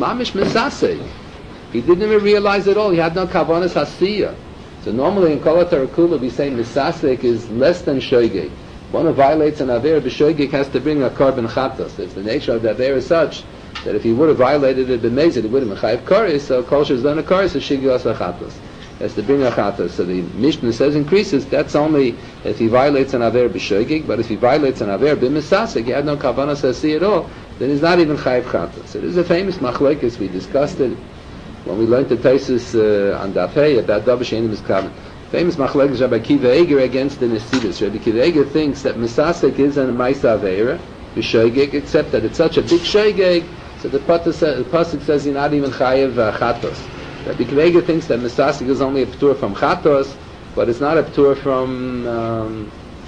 He didn't even realize at all. He had no kavanas hasiyah. So normally in Kol HaTarakula we say misasek is less than shoygeg. One who violates an aver b'shoygeg has to bring a korban chatos. It's the nature of the aver is such that if he would have violated it b'mezid, he would have been chayiv koris. So kol she's done a koris, so shigi asa chatos. Has to bring a chatos. So the Mishnah says increases. That's only if he violates an aver b'shoygeg. But if he violates an aver b'misasek, he had no kavanas hasiyah at all, then he's not even chayiv chatos. It is a famous machlokes. We discussed it when we learned the Taisus uh, on Daf Hey about Davar She'enim Miskaven. Famous machlokes Rabbi Akiva Eiger against the Nesidus. Rabbi Akiva Eiger thinks that Misasek is a Maisa Aveira, B'Shoigeg, except that it's such a big Shoigeg, so the Pasuk says you're not even Chayev uh, Chatos. Rabbi Akiva Eiger thinks that Misasek is only a P'tur from Chatos, but it's not a P'tur from um,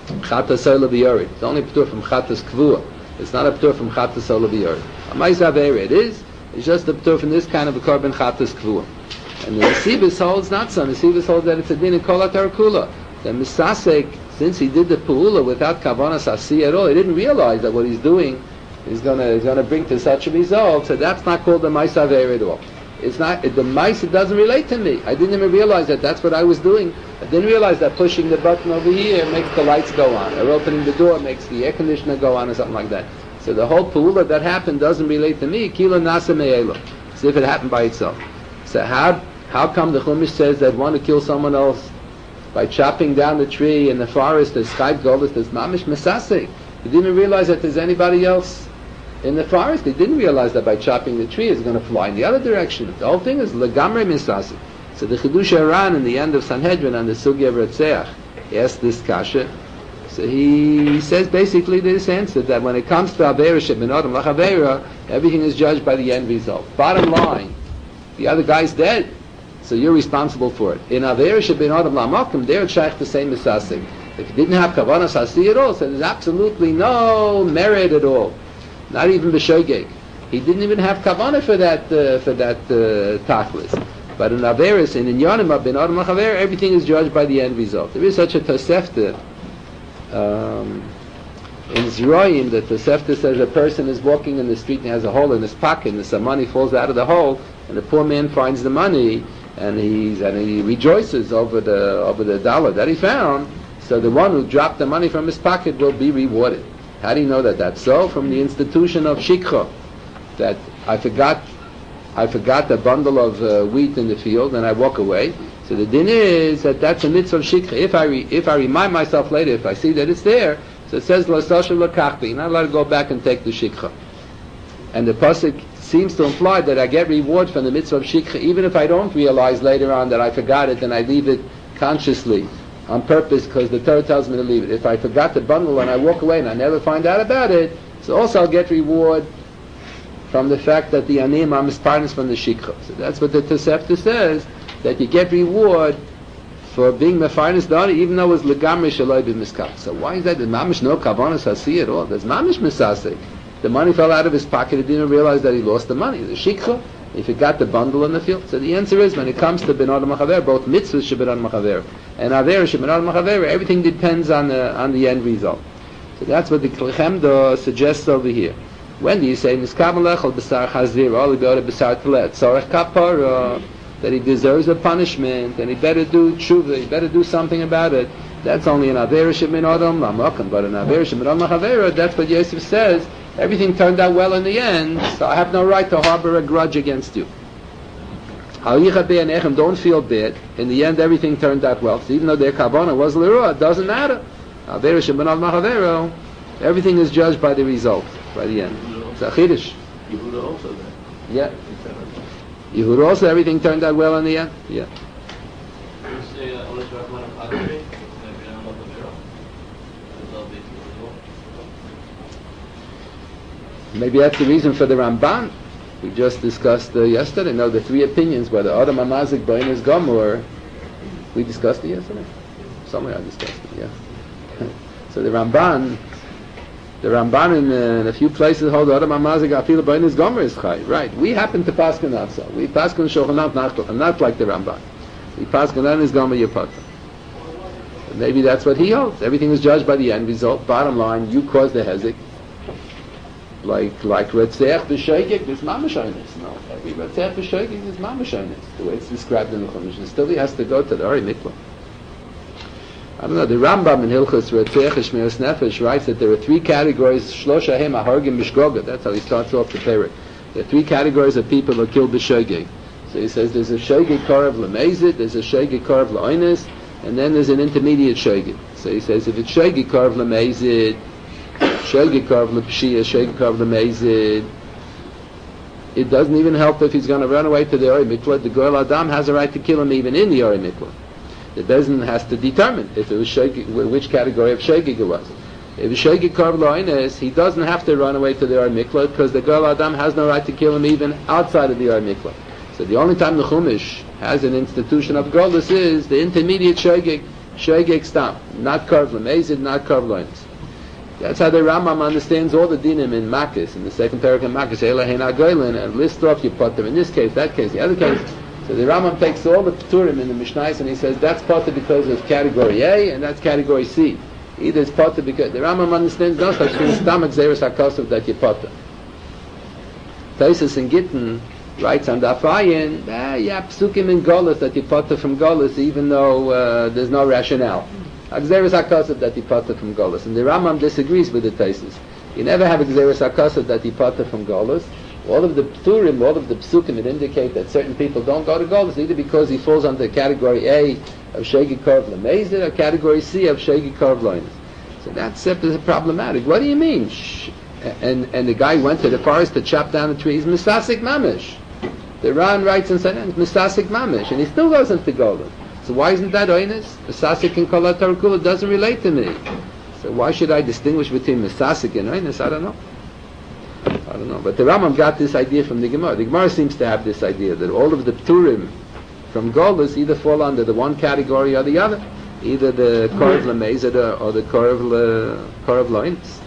Chatas Sola B'Yorid. It's only a p'tur from Chatas Kvua. It's not a p'tur from Chatas Sola B'Yorid. A Ma'isa Aveira it is. It's just a p'tur from this kind of a korban Chatas Kvua. And the Nesibis holds not so. Nesibis holds that it's a din in Kol HaTorah Kula. The Misasek, since he did the Pu'ula without Kavanas Asi at all, he didn't realize that what he's doing is going to is going to bring to such a result. So that's not called the Ma'isa Aveira at all. It's not, the Ma'isa doesn't relate to me. I didn't even realize that that's what I was doing. I didn't realize that pushing the button over here makes the lights go on, or opening the door makes the air conditioner go on, or something like that. So the whole Pu'ula that happened doesn't relate to me. Kila Nasa Me'elo. As if it happened by itself. So how how come the Chumash says that one to kill someone else by chopping down the tree in the forest, there's Chayv Golis, there's Mamish Mesasek. He didn't realize that there's anybody else in the forest. He didn't realize that by chopping the tree it's going to fly in the other direction. The whole thing is Legamre Mesasek. So the Chidush Haran in the end of Sanhedrin on the Sugya of Retzeach, he asked this kasha. So he, he says basically this answer, that when it comes to Avera Shebin Adam Lachavera, everything is judged by the end result. Bottom line, the other guy's dead, so you're responsible for it. In Avera Shebin Adam Lamakim, they're shaykh the same Mesasek. If you didn't have Kavanas Hasi at all, so there's absolutely no merit at all. Not even B'Shogeg. He didn't even have Kavanah for that, uh, for that uh, Tachlis. But in Averis, in Inyanim, bin Adam Lachaver, everything is judged by the end result. There is such a Tosefta um, in Zroim, that Tosefta says a person is walking in the street and he has a hole in his pocket, and some money falls out of the hole, and the poor man finds the money, and he's and he rejoices over the over the dollar that he found. So the one who dropped the money from his pocket will be rewarded. How do you know that that's so? From the institution of Shikha, that I forgot. I forgot a bundle of uh, wheat in the field, and I walk away. So the din is that that's a mitzvah of shikha. If I re, if I remind myself later, if I see that it's there, so it says l'sashem l'kachbi. You're not allowed to go back and take the shikha. And the pasuk seems to imply that I get reward from the mitzvah of shikha, even if I don't realize later on that I forgot it and I leave it consciously, on purpose, because the Torah tells me to leave it. If I forgot the bundle and I walk away and I never find out about it, so also I'll get reward from the fact that the anim are misparnas from the shikha. So that's what the Tosefta says, that you get reward for being mefarnas dani, even though it's legamri shaloi b'miskach. So why is that? There's mamish no kavanas hasi at all. There's mamish misasek. The money fell out of his pocket. He didn't realize that he lost the money. The shikha, he forgot the bundle in the field. So the answer is, when it comes to ben adam machaver, both mitzvahs should ben adam machaver and aver should ben adam machaver. Everything depends on the on the end result. So that's what the Klechemda suggests over here. When do you say Niskamalech al B'sar Chazir, or you go to B'sar Telet, Tzorech Kapara, that he deserves a punishment, and he better do tshuva, he better do something about it? That's only an Avera Shemin Adam Lamakim, but an Avera Shemin Adam Chavera, that's what Yosef says. Everything turned out well in the end, so I have no right to harbor a grudge against you. Don't feel bad. In the end, everything turned out well. So even though their Kavanah was L'Ruah, it doesn't matter. Avera Shemin Adam Chavera, everything is judged by the result, by the end. It's a Chiddush. Yehuda also then. Yeah. Yehuda also, everything turned out well in the end. Yeah. Maybe that's the reason for the Ramban. We just discussed uh, yesterday. No, the three opinions, whether Adam Amazik, Bainas Gomor. We discussed it yesterday? Somewhere I discussed it, yeah. So the Ramban, the Ramban in, uh, in a few places hold Adam Amazik Afil Bainas Gomor is Chai. Right. We happen to paskin not so. We paskin Shulchan Aruch not, not like the Ramban. We paskin Bainas Gomor Yepata. Maybe that's what he holds. Everything is judged by the end result. Bottom line, you caused the hezek. Like like Retzeach B'Shogeg, there's Mamashonis. No, every Retzeach B'Shogeg is Mamashonis. The way it's described in the Chumash. Still, he has to go to the Ari Mikvah. I don't know. The Rambam in Hilchos Retzeach Shmiras Nefesh writes that there are three categories. Shlosha Hem Ahargim B'Shgoga. That's how he starts off the parak. There are three categories of people who kill B'Shogeg. So he says there's a Shogeg Korav L'Mezid, there's a Shogeg Korav L'Oines, and then there's an intermediate Shogeg. So he says if it's Shogeg Korav L'Mezid, Shogeg Korav L'Pshia, Shogeg Korav L'Mezid, it doesn't even help if he's going to run away to the Ori Mikvah. The Goel Adam has a right to kill him even in the Ori Mikvah. The Bezdin has to determine if it was Shogeg, which category of Shogeg it was. If it's Shogeg Korav L'Oines, he doesn't have to run away to the Ori Mikvah because the Goel Adam has no right to kill him even outside of the Ori Mikvah. So the only time the Chumash has an institution of Golus is the intermediate Shogeg, Shoigeg stam, not karv lemezid, not karv loins. That's how the Rambam understands all the dinim in Makis, in the second parak of Makis, Elahin Agoylin, and lists off your potter in this case, that case, the other case. So the Rambam takes all the Turim in the Mishnais and he says that's potter because of category A and that's category C. Either it's potter because the Rambam understands no such thing as stomach zeres hakosov that you potter. Taisus in Gittin writes on the Afayin, ah, yeah, psukim in Golis that you potter from Golis even though uh, there's no rationale. Xeris HaKosov that he potter from Golis. And the Rambam disagrees with the Taisus. You never have Xeris HaKosov that he potter from Golis. All of the Pturim, all of the Psukim that indicate that certain people don't go to Golis either because he falls under category A of Shegi Korv Lemezid or category C of Shegi Korv Loinus. So that's uh, problematic. What do you mean? Shh. And and the guy went to the forest to chop down the trees. Misasik Mamish. The Ran writes and says, Misasik Mamish. And he still goes into Golis. So why isn't that oinus? Misasik and Kol HaTarkula doesn't relate to me. So why should I distinguish between Misasik and oinus? I don't know. I don't know. But the Rambam got this idea from the Gemara. The Gemara seems to have this idea that all of the Pturim from Golis either fall under the one category or the other. Either the Korv Lemezid or the Korv Le, Korv Loinus.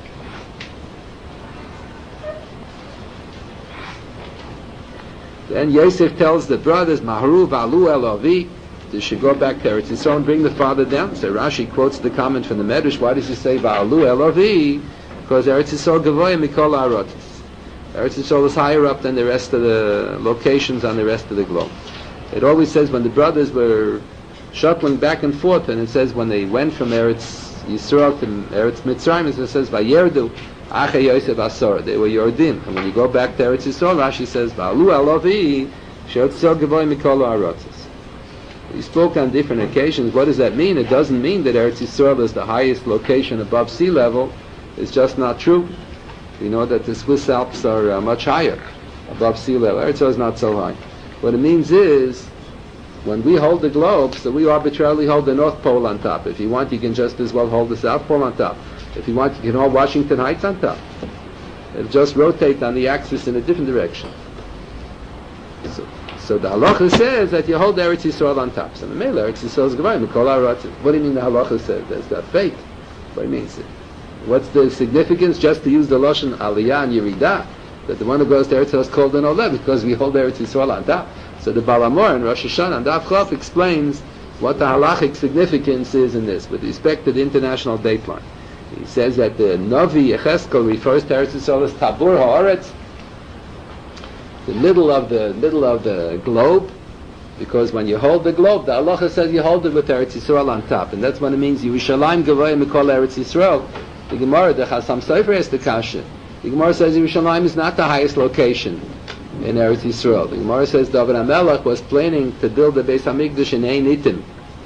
Then Yosef tells the brothers, Mahru V'alu Elovi, they should go back to Eretz Yisrael and bring the father down. So Rashi quotes the comment from the Medrash. Why does he say Va'alu Elovi? Because Eretz Yisrael Gavoya Mikol Ha'arotis. Eretz Yisrael is higher up than the rest of the locations on the rest of the globe. It always says when the brothers were shuttling back and forth, and it says when they went from Eretz Yisrael to Eretz Mitzrayim, it says Vayerdu Ache Yosef Asor. They were Yordim. And when you go back to Eretz Yisrael, Rashi says Va'alu Elovi She'eretz Yisrael Gavoya Mikol Ha'arotis. We spoke on different occasions. What does that mean? It doesn't mean that Eretz Yisrael is the highest location above sea level. It's just not true. We know that the Swiss Alps are uh, much higher above sea level. Eretz Yisrael is not so high. What it means is, when we hold the globe, so we arbitrarily hold the North Pole on top. If you want, you can just as well hold the South Pole on top. If you want, you can hold Washington Heights on top. It'll just rotate on the axis in a different direction. So, So the halacha says that you hold Eretz Yisrael on top. So the male Eretz Yisrael is Gavayim, Mikol Ha'arotis. What do you mean the halacha says? That's that fate. What do you mean? What's the significance? Just to use the Lashon Aliyah and Yeridah, that the one who goes to Eretz Yisrael is called an Oleh because we hold Eretz Yisrael on top. So the Baal HaMaor in Rosh Hashanah and Daf Chof explains what the halachic significance is in this with respect to the international dateline. He says that the Navi Yecheskel refers to Eretz Yisrael as Tabur Ha'aretz, the middle of the middle of the globe, because when you hold the globe, the halacha says you hold it with Eretz Yisrael on top, and that's what it means. Yerushalayim Gavoya Mikol Eretz Yisrael. The Gemara, the Chasam Sofer has the kasha. The Gemara says Yerushalayim is not the highest location in Eretz Yisrael. The Gemara says David HaMelech was planning to build the Beis Hamikdash in Ein Itim.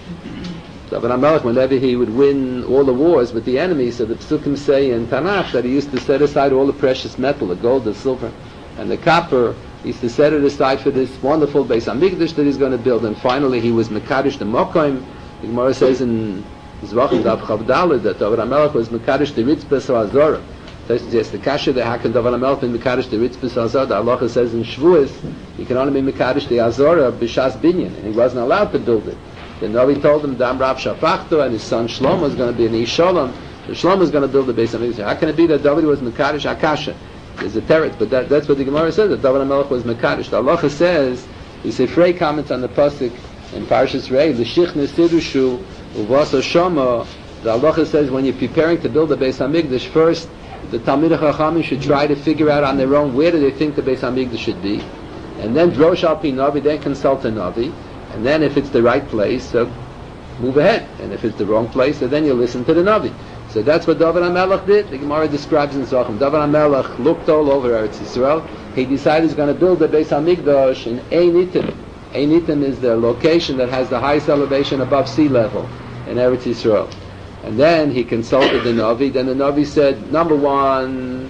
David HaMelech, whenever he would win all the wars with the enemies, so the Psukim say in Tanakh that he used to set aside all the precious metal, the gold, the silver, and the copper. He used to set it aside for this wonderful Beis Hamikdash that he's going to build. And finally he was Mekadosh the Mokoim. The Gemara says in Zvachim Dav Chavdalad that David HaMelech was Mekadosh the Ritzbes HaZorah. So yes, the Kasha, the Hakan David HaMelech been Mekadosh the Ritzbes HaZorah. The halacha says in Shavuos he can only be Mekadosh the Azorah B'Shas Binyan, and he wasn't allowed to build it. The Navi told him Dam Rav Shafachto and his son Shlomo is going to be an Ish Shalom. So Shlomo is going to build the Beis Hamikdash. How can it be that David was Mekadosh Akasha? There's a teretz, but that, that's what the Gemara says, that David HaMelech was Mekadosh. The halacha says, the Sifrei comments on the pasuk in Parshas Re'eh, the Shichne Sidushu Uvasa Shoma. The halacha says when you're preparing to build the Beis Hamikdash, first the Talmidei Chachamim should try to figure out on their own where do they think the Beis Hamikdash should be, and then Drosh Al Pi Navi, then consult a Navi, and then if it's the right place, so move ahead, and if it's the wrong place, so then you listen to the Navi. So that's what David HaMelech did. The Gemara describes in Zochim. David HaMelech looked all over Eretz Yisrael. He decided he's going to build the Beis Hamikdash in Ein Itim. Ein Itim is the location that has the highest elevation above sea level in Eretz Yisrael. And then he consulted the Navi. Then the Navi said, number one,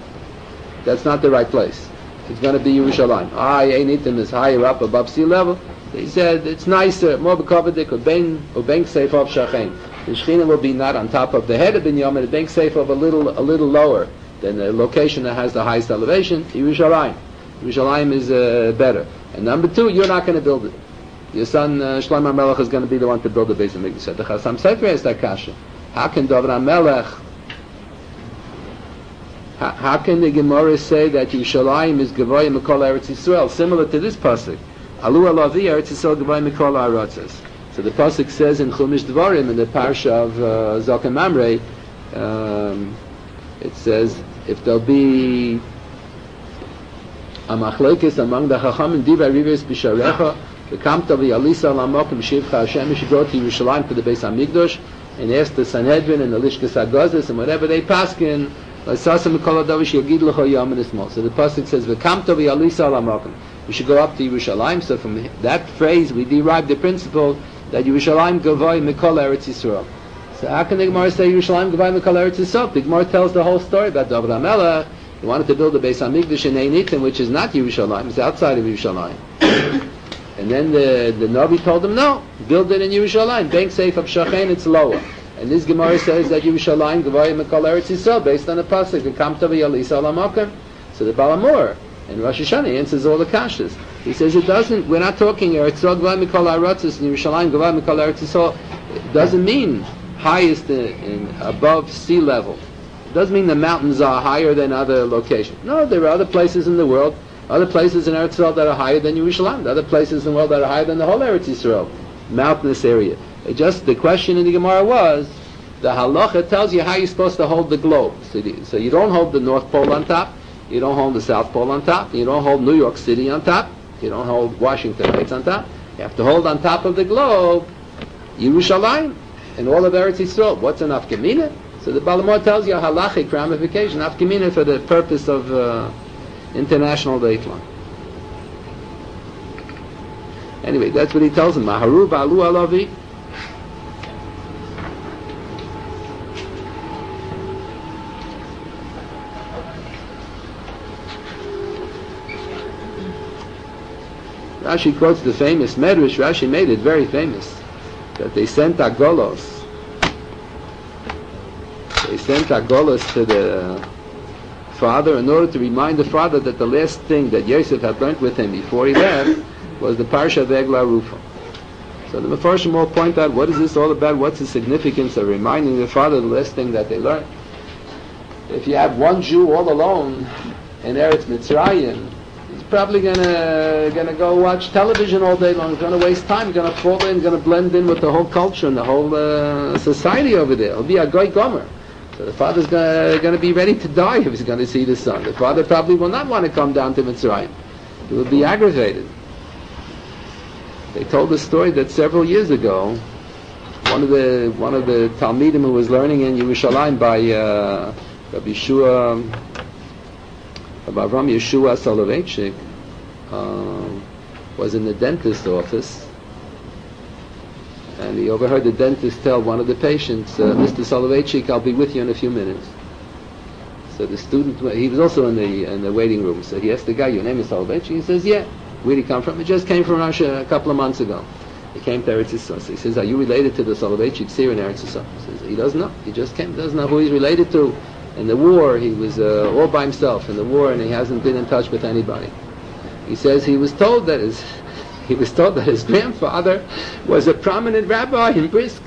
that's not the right place. It's going to be Yerushalayim. Ah, Ein Itim is higher up above sea level. He said, it's nicer, more b'kovadik, ubein, ubein seif of shachein. The Shekhinah will be not on top of the head of Binyamin, the bank safe of a little a little lower than the location that has the highest elevation, Yerushalayim. Yerushalayim is uh, better. And number two, you're not going to build it. your son uh, Shlomo HaMelech is going to be the one to build the Beis HaMikdash. So the Chasam Sofer is that kasha. How can David HaMelech, how, how can the Gemara say that Yerushalayim is Gavoya Mikol Eretz Yisrael, similar to this pasuk? Alu Alavi Eretz Yisrael Gavoya Mikol Ha'aratzos. So the pasuk says in Chumash Dvarim, in the parsha of uh, Zokan Mamre, um, it says, if there'll be a machlokes among the Chachamim, Divrei Rivos B'Sharecha, V'kamta v'Yalisa L'Amokim Shivcha Hashem, you should go to Yerushalayim for the Beis HaMikdash, and ask the Sanhedrin and the Lishkas HaGazos, and whatever they paskin, L'Sasam Mikol Hadavish Yagid L'cho Yom and Ismol. So the pasuk says, V'kamta v'Yalisa L'Amokim. You should go up to Yerushalayim. So from that phrase, we derive the principle that Yerushalayim Gavoy Mikol Eretz Yisrael. So how can the Gemara say Yerushalayim Gavoy Mikol Eretz Yisrael? The Gemara tells the whole story about David HaMelech. He wanted to build a Beis HaMikdash in Einitim, which is not Yerushalayim, it's outside of Yerushalayim. And then the, the Navi told him, no, build it in Yerushalayim. Bank safe of Shachain, it's lower. And this Gemara says that Yerushalayim Gavoy Mikol Eretz Yisrael, based on the pasuk, V'kamta v'Yalisa L'Amokim. So the Balamor and Rosh Hashanah answers all the kashas. He says it doesn't, we're not talking Eretz Yisrael Gavoy Mikol Ha'aratzos and Yerushalayim Gavoy Mikol Eretz Yisrael. It doesn't mean highest in, in above sea level. It doesn't mean the mountains are higher than other locations. No, there are other places in the world, other places in Eretz Yisrael that are higher than Yerushalayim, other places in the world that are higher than the whole Eretz Yisrael, mountainous area. It just, the question in the Gemara was, the halacha tells you how you're supposed to hold the globe. So, the, so you don't hold the North Pole on top, you don't hold the South Pole on top, you don't hold New York City on top, you don't hold Washington Heights on top. You have to hold on top of the globe Yerushalayim and all of Eretz Yisrael. What's an afkamina? So the Balamor tells you a halachic ramification, afkamina for the purpose of uh, international date line. Anyway, that's what he tells him. Maharu ba'alu alavi. Rashi quotes the famous Medrash. Rashi made it very famous that they sent Agolos. They sent Agolos to the father in order to remind the father that the last thing that Yosef had learned with him before he left was the Parsha of Eglah Rufa. So the Mefarshim all point out, what is this all about? What's the significance of reminding the father the last thing that they learned? If you have one Jew all alone in Eretz Mitzrayim, he's probably gonna gonna go watch television all day long. He's gonna waste time. He's gonna fall in. Gonna blend in with the whole culture and the whole uh, society over there. He'll be a goy gomer. So the father's gonna gonna be ready to die if he's gonna see the son. The father probably will not want to come down to Mitzrayim. He will be aggravated. They told a story that several years ago, one of the one of the Talmidim who was learning in Yerushalayim by uh, Rabbi Yeshua, Rabbi Avram Yeshua Soloveitchik, uh, was in the dentist's office, and he overheard the dentist tell one of the patients, uh, Mister Soloveitchik, I'll be with you in a few minutes. So the student, he was also in the in the waiting room, so he asked the guy, your name is Soloveitchik? He says, yeah. Where did he come from? He just came from Russia a couple of months ago. He came to Eretz Yisrael. So he says, are you related to the Soloveitchiks here in Eretz Yisrael? He says, he doesn't know. He just came, doesn't know who he's related to. In the war, he was uh, all by himself in the war, and he hasn't been in touch with anybody. He says he was told that his, he was told that his grandfather was a prominent rabbi in Brisk.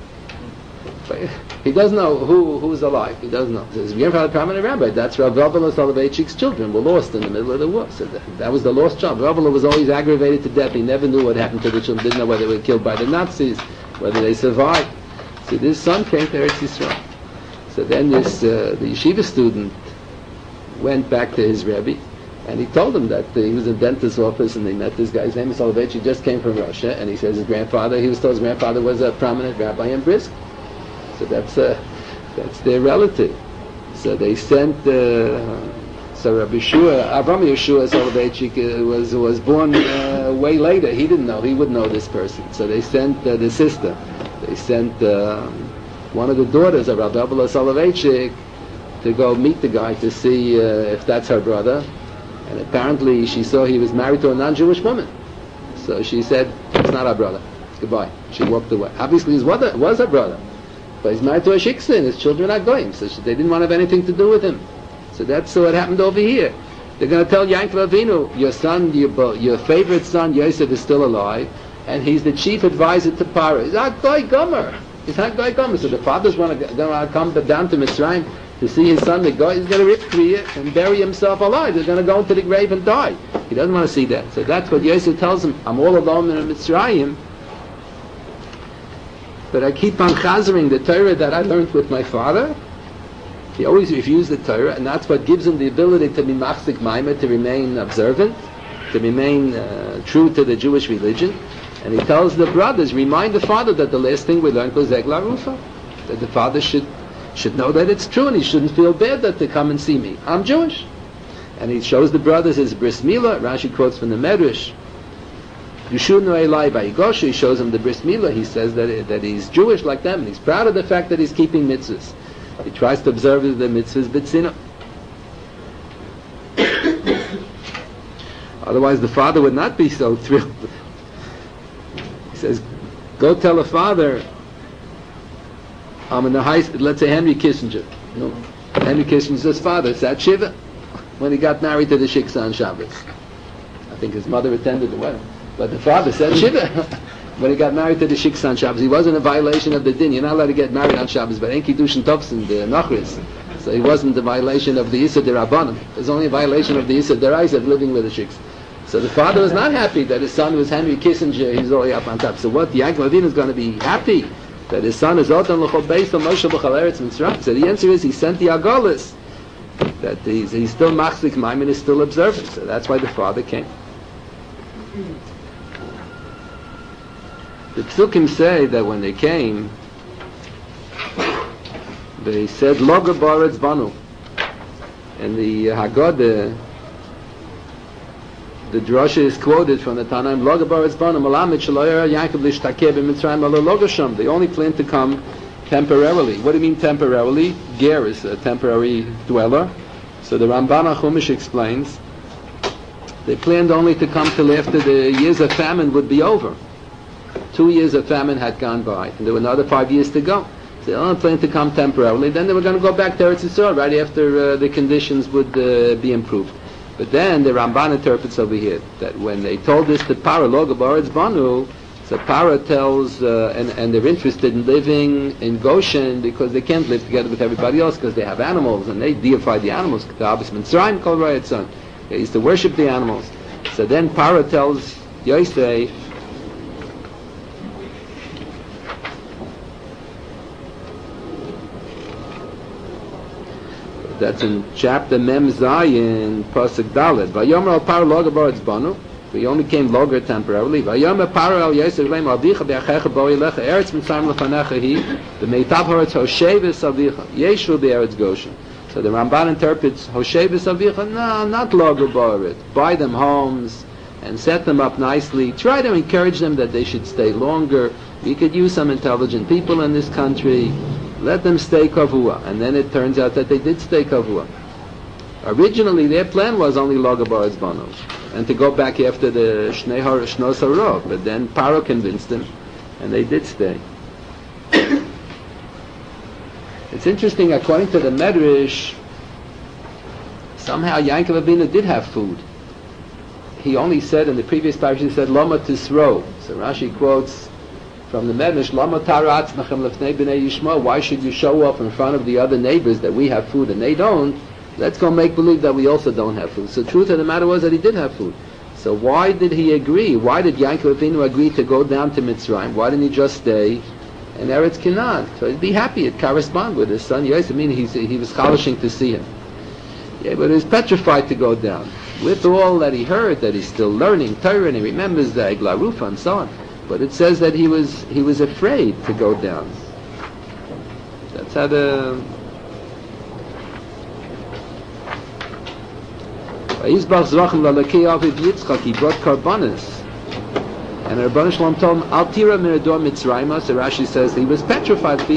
But he doesn't know who who's alive. He doesn't know. His grandfather, prominent rabbi. That's Rav Avila Soloveitchik's children were lost in the middle of the war. So that, that was the lost child. Rav Avila was always aggravated to death. He never knew what happened to the children. Didn't know whether they were killed by the Nazis, whether they survived. So this son came to Eretz Yisrael. So then this uh, the yeshiva student went back to his Rebbe, and he told him that uh, he was in a dentist's office, and they met this guy. His name is Soloveitchik. He just came from Russia, and he says his grandfather. He was told his grandfather was a prominent rabbi in Brisk. So that's uh, that's their relative. So they sent. Uh, so Rabbi Yeshua, Avram Yeshua Soloveitchik uh, was was born uh, way later. He didn't know. He would know this person. So they sent uh, the sister. They sent uh, one of the daughters of Rabbi Avila Soloveitchik to go meet the guy to see uh, if that's her brother. And apparently she saw he was married to a non-Jewish woman. So she said, "It's not our brother. Goodbye." She walked away. Obviously, it was, was her brother. But he's married to a shiksa, and his children are going, so they didn't want to have anything to do with him. So that's what happened over here. They're going to tell Yankov Avinu, your son, your, your favorite son, Yosef, is still alive, and he's the chief advisor to Paro. He's not Goy Gomer. He's not Goy Gomer. So the fathers want to, going to come down to Mitzrayim to see his son, the Goy. He's going to rip Kriya and bury himself alive. He's going to go into the grave and die. He doesn't want to see that. So that's what Yosef tells him. I'm all alone in Mitzrayim, but I keep on chazering the Torah that I learned with my father. He always refused the Torah, and that's what gives him the ability to be machzik maimed, to remain observant, to remain uh, true to the Jewish religion. And he tells the brothers, remind the father that the last thing we learned was Egla Rufa, that the father should should know that it's true, and he shouldn't feel bad that they come and see me. I'm Jewish. And he shows the brothers his bris milah. Rashi quotes from the Medrash. Yushunu Elai Ba'igosha. He shows them the bris milah. He says that that he's Jewish like them, and he's proud of the fact that he's keeping mitzvahs. He tries to observe the mitzvahs b'tzina. Otherwise, the father would not be so thrilled. He says, "Go tell the father I'm in the high. Let's say Henry Kissinger. You know, Henry Kissinger's father sat Shiva when he got married to the Shiksa on Shabbos. I think his mother attended the wedding, but the father said Shiva when he got married to the Shiksa on Shabbos. He wasn't a violation of the din. You're not allowed to get married on Shabbos, but Enki Dushin Tofsin, the Nachris. So he wasn't a violation of the Issa D'Rabbanan. It was only a violation of the Issa D'Oraisa of living with the Shiksa. So the father was not happy that his son was Henry Kissinger. He's already up on top. So what? Yaakov Avinu is going to be happy that his son is Otan L'chol Beis Moshe B'chal Eretz Mitzrayim. So the answer is he sent the Agolis. That he's, he's still machzik Maimon is still observant. So that's why the father came. The Psukim say that when they came, they said Loga Baretz Banu. And the uh, Haggadah, the drasha is quoted from the Tanaim, Loga Baretz Banu, Malamed Shaloyer Yaakov L'shtakeh b'Mitzrayim Alo Logasham. They only plan to come temporarily. What do you mean temporarily? Ger is a temporary dweller. So the Ramban HaChumash explains, they planned only to come till after the years of famine would be over. Two years of famine had gone by, and there were another five years to go. So they only planned to come temporarily. Then they were going to go back to Eretz Yisrael right after uh, the conditions would uh, be improved. But then the Ramban interprets over here that when they told this to Paro, Loga Baretz Banu, so Paro tells, uh, and, and they're interested in living in Goshen because they can't live together with everybody else because they have animals and they deify the animals. They used to worship the animals. So then Paro tells Yosef, that's in chapter Mem Zayin, Pasuk Dalet. Vayomer al Paro Loga Baretz Banu. We only came longer temporarily. Vayomer Paro al Yosef Leim Avicha be'achecha bo yilecha Eretz Mitzrayim lefanecha hi b'meitav haaretz Hoshevis Avicha Yeshu be'Eretz Goshen. So the Ramban interprets Hoshevis Avicha. No, not Loga Baretz. Buy them homes and set them up nicely. Try to encourage them that they should stay longer. We could use some intelligent people in this country. Let them stay kavua, and then it turns out that they did stay kavua. Originally, their plan was only Loga Baretz Banu, and to go back after the Shnei Shnos Harov. But then Paro convinced them, and they did stay. It's interesting. According to the Medrash, somehow Yaakov Avinu did have food. He only said in the previous parish, he said Lama Tisro. So Rashi quotes from the Medrash, Lama Taratz Nachem Lefnei B'nei Yishma. Why should you show off in front of the other neighbors that we have food and they don't? Let's go make believe that we also don't have food. So the truth of the matter was that he did have food. So why did he agree? Why did Yaakov Avinu agree to go down to Mitzrayim? Why didn't he just stay in Eretz Canaan? So he'd be happy. It correspond with his son Yosef. I mean, he's, he was chalishing to see him. Yeah, but he was petrified to go down. With all that he heard, that he's still learning Torah and he remembers the Egla Rufa and so on. But it says that he was he was afraid to go down. That's how the he brought karbanis, and Rabban Shalom told him, "Al tira mirador Mitzrayim." So Rashi says he was petrified. He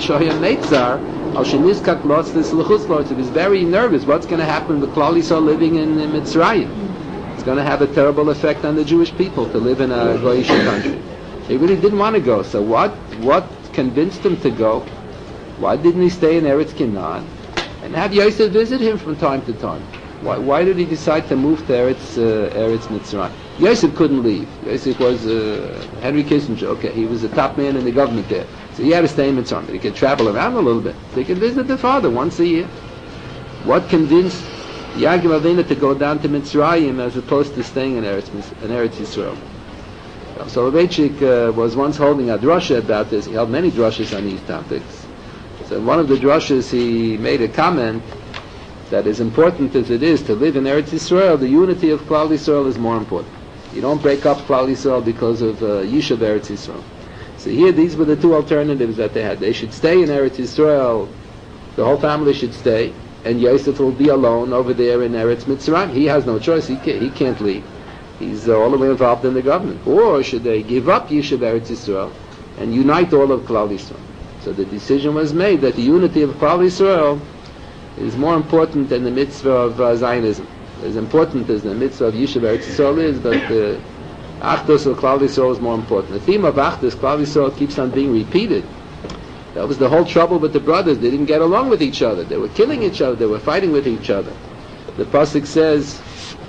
was very nervous. What's going to happen with Klal Yisrael living in, in Mitzrayim? It's going to have a terrible effect on the Jewish people to live in a Goyish country. He really didn't want to go. So what what convinced him to go? Why didn't he stay in Eretz Canaan and have Yosef visit him from time to time? Why, why did he decide to move to Eretz, uh, Eretz Mitzrayim? Yosef couldn't leave. Yosef was uh, Henry Kissinger. Okay, he was the top man in the government there. So he had to stay in Mitzrayim. But he could travel around a little bit. So he could visit the father once a year. What convinced Yaakov Avinu to go down to Mitzrayim as opposed to staying in Eretz, in Eretz Yisrael? Soloveitchik uh, was once holding a drasha about this. He held many drashas on these topics. So in one of the drashas he made a comment that as important as it is to live in Eretz Yisrael, the unity of Klal Yisrael is more important. You don't break up Klal Yisrael because of uh, Yishuv Eretz Yisrael. So here, these were the two alternatives that they had. They should stay in Eretz Yisrael, the whole family should stay, and Yosef will be alone over there in Eretz Mitzrayim. He has no choice, he can't, he can't leave. He's uh, all the way involved in the government. Or should they give up Yishuv Eretz Yisrael and unite all of Klal Yisrael? So the decision was made that the unity of Klal Yisrael is more important than the mitzvah of uh, Zionism. As important as the mitzvah of Yishuv Eretz Yisrael is, but the Achdus of Klal Yisrael is more important. The theme of Achdus, Klal Yisrael, keeps on being repeated. That was the whole trouble with the brothers. They didn't get along with each other. They were killing each other. They were fighting with each other. The pasuk says,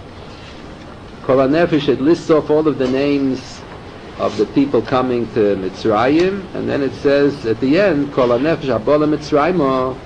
Kol HaNefesh, it lists off all of the names of the people coming to Mitzrayim, and then it says at the end, Kol HaNefesh Abola Mitzrayim,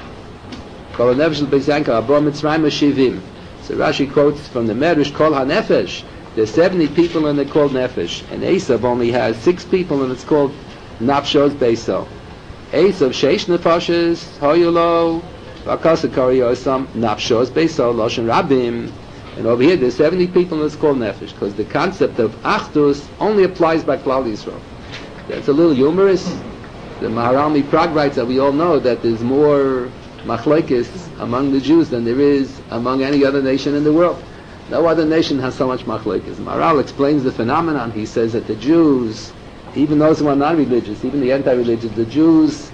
Kol HaNefesh L'Beizanka Abola Mitzrayim Shivim. So Rashi quotes from the Medrash, Kol HaNefesh, there's seventy people and they're called Nefesh, and Esav only has six people and it's called Nafshos Beiso. Esav Sheish Nefashis, Hoyulo, Vakasakari Yosam, Nafshos Beiso, Loshen Rabim. And over here there's seventy people and it's called Nefesh, because the concept of Achdus only applies by Klal Yisrael. That's a little humorous. The Maharalmi Prague writes that we all know that there's more machlekes among the Jews than there is among any other nation in the world. No other nation has so much machlekes. Maharal explains the phenomenon. He says that the Jews, even those who are non-religious, even the anti-religious, the Jews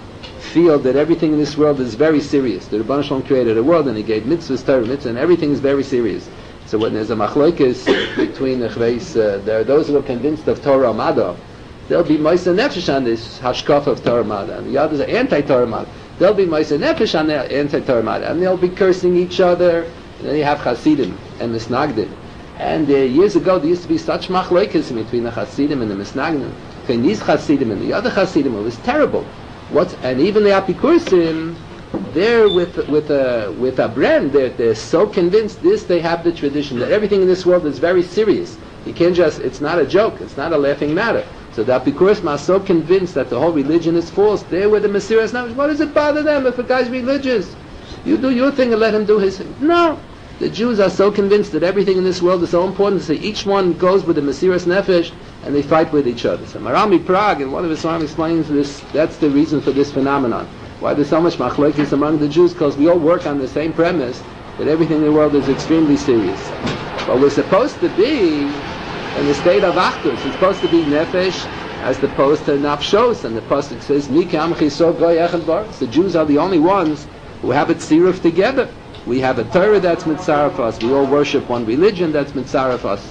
feel that everything in this world is very serious. The Rebbeinu Shalom created a world and he gave mitzvahs, Torah mitzvahs, and everything is very serious. So when there's a machlekes between the chreis, uh, there are those who are convinced of Torah Mada. There'll be Ma'aseh Nefesh on this hashkaf of Torah Mada, and the others are anti-Torah Mada. There'll be Ma'aseh Nefesh on the anti-Torah Mada, and they'll be cursing each other. And then you have Hasidim and Misnagdim. And uh, years ago there used to be such machlekes between the Hasidim and the Misnagdim. Between these Hasidim and the other Hasidim, it was terrible. What? And even the Apikursim, they're with with a with a brand. They're they're so convinced this. They have the tradition that everything in this world is very serious. You can't just. It's not a joke. It's not a laughing matter. So the Apikursim are so convinced that the whole religion is false. They're with the Mesiras Nefesh. What does it bother them if a guy's religious? You do your thing and let him do his thing. No. The Jews are so convinced that everything in this world is so important, so each one goes with the Mesiras Nefesh and they fight with each other. So Maharalmi Prague, in one of his songs, explains this. That's the reason for this phenomenon. Why there's so much machlekes among the Jews, because we all work on the same premise that everything in the world is extremely serious. But we're supposed to be in the state of Achdus. It's supposed to be Nefesh as opposed to Nafshos. And the pasuk says, Mi K'am Chisov Goy Echad Baris. The Jews are the only ones who have it tziruf together. We have a Torah that's mitzaref us. We all worship one religion that's mitzaref us.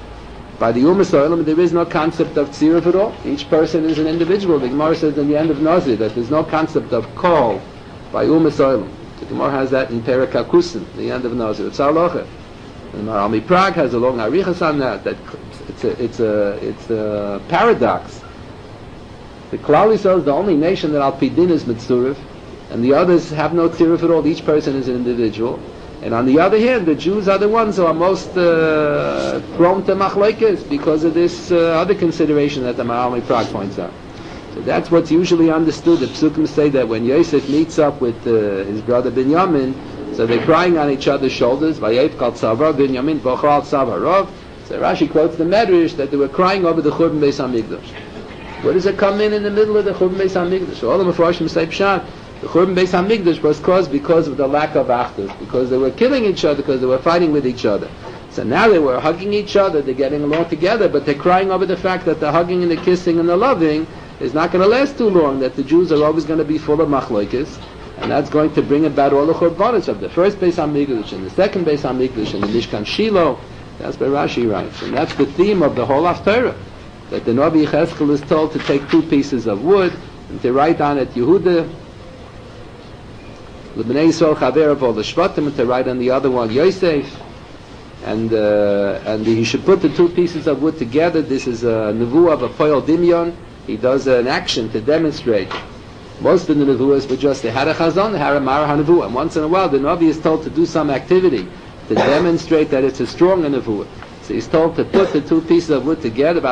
By the Umas Olam, there is no concept of tziruf at all. Each person is an individual. The Gemara says in the end of Nazir that there's no concept of call by Umas Olam. The Gemara has that in Perek HaKusim, the end of Nazir. It's Halacha. And Maharalmi Prague has a long arichas on that. That it's a it's a it's a paradox. The Klal Yisrael is the only nation that al pidin is mitzurif, and the others have no tziruf at all. Each person is an individual. And on the other hand, the Jews are the ones who are most uh, prone to machlekes because of this uh, other consideration that the Maharalmi Prague points out. So that's what's usually understood. The Psukim say that when Yosef meets up with uh, his brother Binyamin, so they're crying on each other's shoulders. Vayet kal tzavra Binyamin bochal tzavarov. So Rashi quotes the Medrash that they were crying over the Churban Beis Hamikdash. Where does it come in in the middle of the Churban Beis Hamikdash? All the Mefarshim say Pshat. The Churban Beis Hamikdash was caused because of the lack of Achdus, because they were killing each other, because they were fighting with each other. So now they were hugging each other, they're getting along together, but they're crying over the fact that the hugging and the kissing and the loving is not going to last too long, that the Jews are always going to be full of machlokes, and that's going to bring about all the Churbanos of the first Beis Hamikdash and the second Beis Hamikdash and the Mishkan Shiloh. That's what Rashi writes. And that's the theme of the whole Haftarah, that the Navi Yechezkel is told to take two pieces of wood and to write on it Yehuda, L'bnei Yisrael chaver of all the shvatim, and to write on the other one Yosef, and uh, and he should put the two pieces of wood together. This is a nevuah of a poel dimyon. He does an action to demonstrate. Most of the nevuahs were just they had a chazon, they had a marah nevuah, and once in a while the Navi is told to do some activity to demonstrate that it's a strong nevuah. So he's told to put the two pieces of wood together,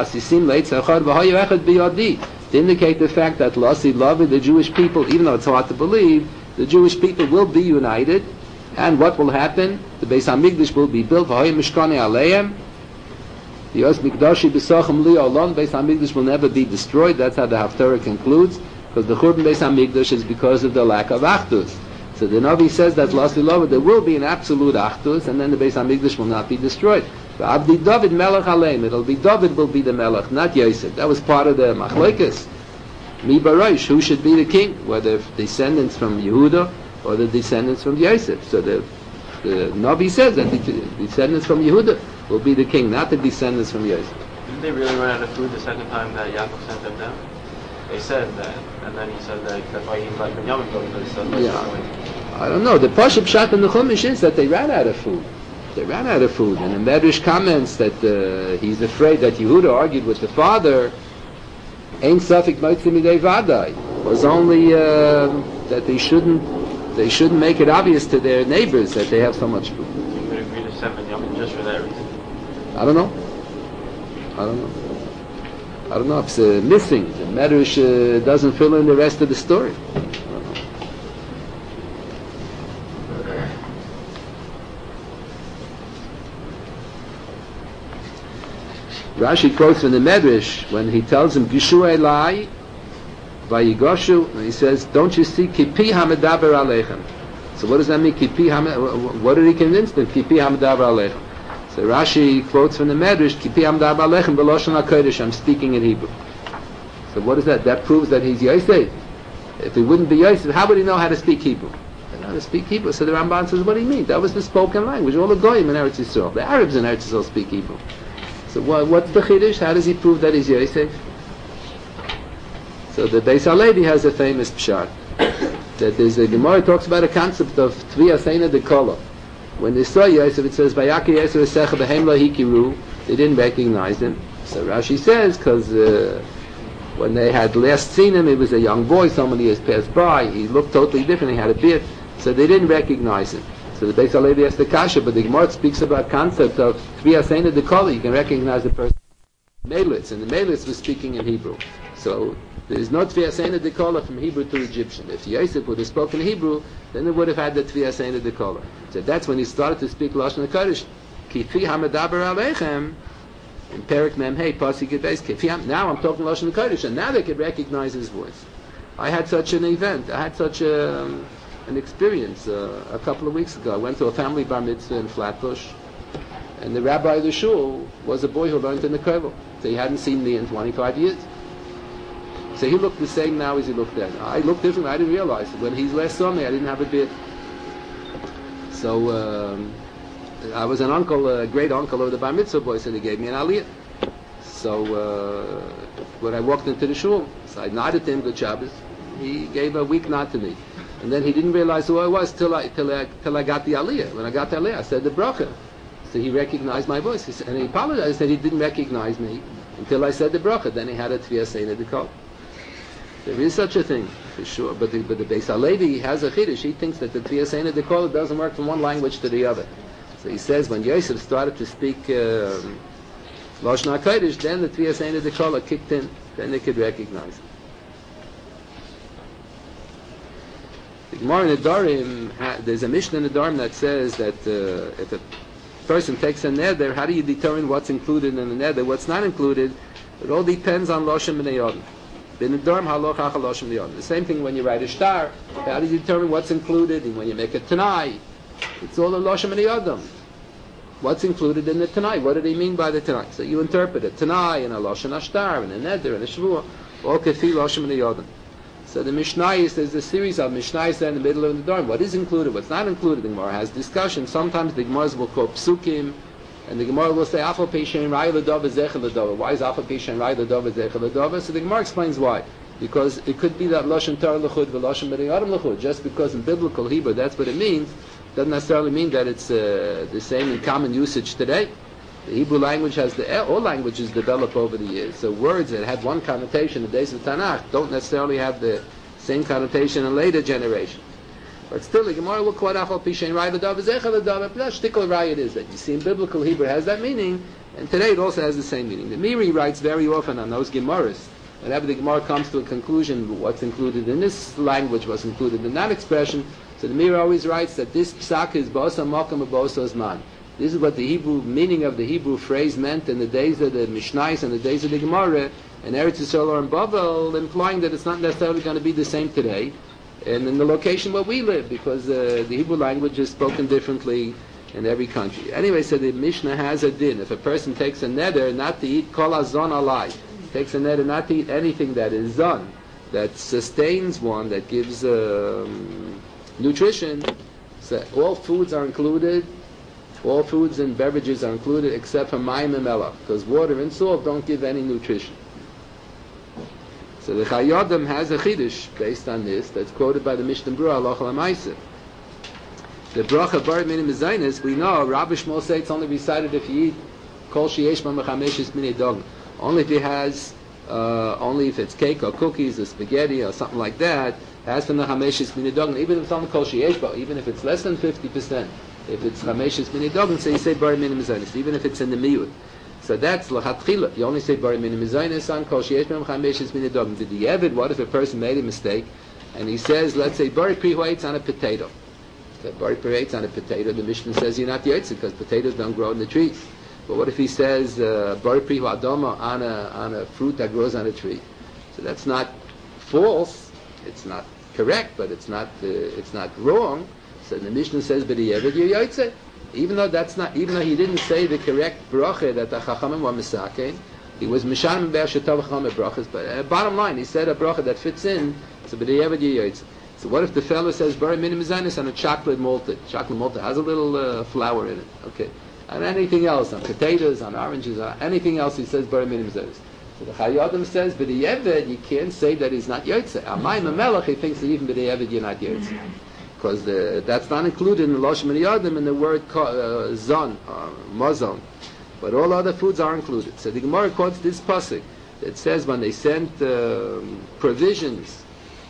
to indicate the fact that Lasi Lavi, the Jewish people, even though it's hard to believe, the Jewish people will be united, and what will happen? The Beis HaMikdash will be built, the Yos Mikdashi B'Sochem Li Olon, Beis HaMikdash will never be destroyed. That's how the Haftarah concludes, because the Churban Beis HaMikdash is because of the lack of Achdus. So the Navi says that Lasi Lavi, there will be an absolute Achdus, and then the Beis HaMikdash will not be destroyed. Abdi David Melech Aleim. It'll be David will be the Melech, not Yosef. That was part of the Machlokes. Mi Barosh, who should be the king? Whether descendants from Yehuda or the descendants from Yosef. So the, the Navi says that the descendants from Yehuda will be the king, not the descendants from Yosef. Didn't they really run out of food the second time that Yaakov sent them down? They said that, and then he said that that's why he let Binyamin go, because he said, yeah. I don't know. The Pashup Pshat in the Chumash is that they ran out of food. They ran out of food, and the Medrash comments that uh, he's afraid that Yehuda argued with the father. Ein Safik Motzim Midei Vadai was only uh, that they shouldn't they shouldn't make it obvious to their neighbors that they have so much food. You would agree to send Binyamin just for that reason? I don't know. I don't know. I don't know. It's uh, missing. The Medrash uh, doesn't fill in the rest of the story. Rashi quotes from the Medrash when he tells him Gishu Elai Vayigoshu, and he says, "Don't you see Kipi Hamedaber Aleichem?" So what does that mean? Kipi Hamed? What did he convince them? Kipi Hamedaber Aleichem. So Rashi quotes from the Medrash, Kipi Hamedaber Aleichem B'Loshen HaKodesh. I'm speaking in Hebrew. So what is that? That proves that he's Yosef. If he wouldn't be Yosef, how would he know how to speak Hebrew? He didn't know how to speak Hebrew. So the Ramban says, what do you mean? That was the spoken language. All the Goyim in Eretz Yisrael, the Arabs in Eretz Yisrael speak Hebrew. So what, what's the Chiddush? How does he prove that he's Yosef? So the Beis HaLevi has a famous pshat that there's a Gemara talks about a concept of Tvi Aseina Dekolo. When they saw Yosef, it says Vayaki Yosef Esecha Behem Lo Hikiru. They didn't recognize him. So Rashi says because uh, when they had last seen him, he was a young boy. Somebody has passed by. He looked totally different. He had a beard, so they didn't recognize him. So the Beis HaLevi has the kasha, but the Gemara speaks about concept of Tvi Aseina Dekolo. You can recognize the person. Melitz, and the Melitz was speaking in Hebrew. So there is no Tvi Aseina Dekolo from Hebrew to Egyptian. If Yosef would have spoken Hebrew, then it would have had the Tvi Aseina Dekolo. So that's when he started to speak Lashon HaKodesh. Kifi Hamedaber Aleichem in Perik Mem Hey Pasuk Beis. Kifi. Now I'm talking Lashon HaKodesh, and now they could recognize his voice. I had such an event. I had such a, um, an experience uh, a couple of weeks ago. I went to a family bar mitzvah in Flatbush, and the rabbi of the shul was a boy who learned in the kollel. So he hadn't seen me in twenty-five years. So he looked the same now as he looked then. I looked different. I didn't realize it. When he last saw me, I didn't have a beard. So um, I was an uncle, a great uncle of the bar mitzvah boy, so they gave me an aliyah. So uh, when I walked into the shul, so I nodded to him, good Shabbos. He gave a weak nod to me. And then he didn't realize who I was till I, till I, till I got the aliyah. When I got the aliyah, I said the bracha. So he recognized my voice. He said, and he apologized that he didn't recognize me until I said the bracha. Then he had a Tvi Aseina Dekolo. There is such a thing, for sure. But the, but the Beis HaLevi has a chiddush. He thinks that the Tvi Aseina Dekolo doesn't work from one language to the other. So he says when Yosef started to speak uh, Lashon HaKodesh, then the Tvi Aseina Dekolo kicked in. Then they could recognize him. The Gemara in the Dorim, there's a Mishnah in the Dorim that says that uh, if a person takes a neder, how do you determine what's included in the neder, what's not included? It all depends on Loshem B'nei Yodin. In the Dorim, haloch hacha Loshem B'nei Yodin. The same thing when you write a shtar, how do you determine what's included? And when you make a Tanai, it's all a Loshem B'nei Yodin. What's included in the Tanai? What did he mean by the Tanai? So you interpret a Tanai and a Loshen Ashtar and a neder and a Shavua, all kefi Loshem B'nei Yodin. So the Mishnayos, there's a series of Mishnayos there in the middle of the Dorim. What is included, what's not included? The Gemara has discussion. Sometimes the Gemaras will quote Psukim, and the Gemara will say, Afal Peshen Rai L'Dova Zechel L'Dova. Why is Afal Peshen Rai L'Dova Zechel L'Dova? So the Gemara explains why. because it could be that Lashon Torah L'chud v'Lashon B'nei Adam L'chud. Just because in biblical Hebrew that's what it means, doesn't necessarily mean that it's uh, the same in common usage today. The Hebrew language has the all languages develop over the years. So words that had one connotation in the days of Tanakh don't necessarily have the same connotation in later generations. But still, the Gemara will quote Achal Pishain Rai L'Dav Zechel L'Dav. That shtickle Rai it is that you see in biblical Hebrew has that meaning, and today it also has the same meaning. The Miri writes very often on those Gemaras. Whenever the Gemara comes to a conclusion, what's included in this language, what's included in that expression, so the Miri always writes that this psak is Bosa Makam Bosa Zman. This is what the Hebrew meaning of the Hebrew phrase meant in the days of the Mishnais and the days of the Gemara, and Eretz Yisrael or in Bavel, implying that it's not necessarily going to be the same today, and in the location where we live, because uh, the Hebrew language is spoken differently in every country. Anyway, so the Mishnah has a din. If a person takes a neder not to eat kol hazon alai, takes a neder not to eat anything that is zon, that sustains one, that gives um, nutrition, so all foods are included, all foods and beverages are included except for mayim and melach, because water and salt don't give any nutrition. So the Chayyim has a chiddush based on this that's quoted by the Mishnah Berurah Halacha L'Maaseh. The bracha bar minim mezainis, we know Rabbi Shmuel says it's only recited if you eat kol sheyesh ba mechameshes minei dogim. Only if he has, uh, only if it's cake or cookies or spaghetti or something like that, has from the chameshes minei dogim. Even if it's only kol sheyesh ba, even if it's less than fifty percent, if it's chameshes minei dogim, so you say bar minim mezainis, even if it's in the miyut. So that's lachatchila. You only say bar minim mezainis on kol sheyesh ba mechameshes minei dogim. Did the Evid? What if a person made a mistake and he says, let's say bar prihuates on a potato. The bar prihuates on a potato. The Mishnah says you're not yotze because potatoes don't grow in the trees. But what if he says uh, bar prihu adoma on a on a fruit that grows on a tree? So that's not false. It's not correct, but it's not uh, it's not wrong. So the Mishnah says, "B'di'evid you're yotze," even though that's not, even though he didn't say the correct bracha that the chachamim were misakein. He was mishanim be'ashetov chachamim brachas. But uh, bottom line, he said a bracha that fits in. So b'di'evid you're yotze. So what if the fellow says bar minim mezainis on a chocolate malted? Chocolate malted has a little uh, flour in it. Okay. And anything else, on potatoes, on oranges, on anything else, he says bar minim mezainis. So the Chayyim says, b'di'evid, you can't say that he's not yotze. Amayim Melech, he thinks that even b'di'evid you're not yotze. Because that's not included in the Lashon Yadim in the word uh, zon, uh, mazon. But all other foods are included. So the Gemara quotes this pasuk that says when they sent um, provisions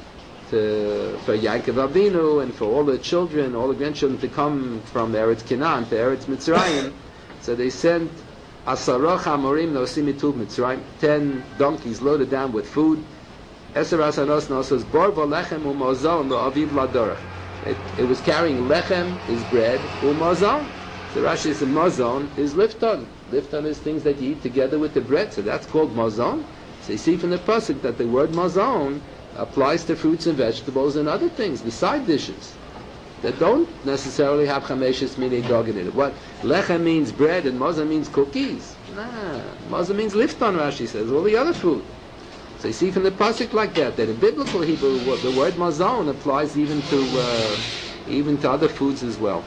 to, for Yaakov Avinu and for all the children, all the grandchildren to come from Eretz Canaan to Eretz Mitzrayim, so they sent Asarach Amorim Nosim Mituv Mitzrayim, ten donkeys loaded down with food. Eser Asanos Nosos Borbo Lechem Umozon Aviv Ladorach. It, it was carrying lechem is bread, umazon. So Rashi says mazon is lifton. Lifton is things that you eat together with the bread, so that's called mazon. So you see from the pasuk that the word mazon applies to fruits and vegetables and other things, the side dishes that don't necessarily have chameshes minei dogin in it. What lechem means bread and mazon means cookies. Nah, mazon means lifton. Rashi says all the other food. So you see from the pasuk like that, that in biblical Hebrew, the word mazon applies even to uh, even to other foods as well.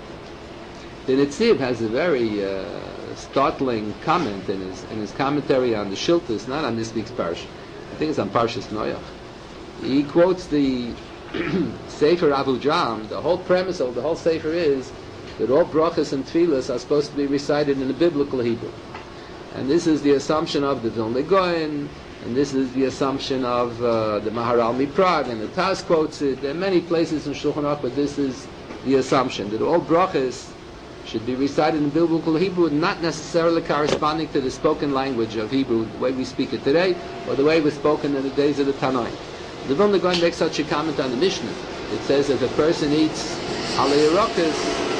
The Netziv has a very uh, startling comment in his in his commentary on the Shiltus, not on this week's parsha. I think it's on Parshas Noach. He quotes the Sefer Abu Jam. The whole premise of the whole Sefer is that all brachas and tefillas are supposed to be recited in the biblical Hebrew, and this is the assumption of the Vilna Gaon. And this is the assumption of uh, the Maharal Miprag, and the Taz quotes it. There are many places in Shulchan Aruch, but this is the assumption that all brachas should be recited in biblical Hebrew, not necessarily corresponding to the spoken language of Hebrew, the way we speak it today, or the way it was spoken in the days of the Tanoim. The Vilna Gaon makes such a comment on the Mishnah. It says if a person eats alei yerakas,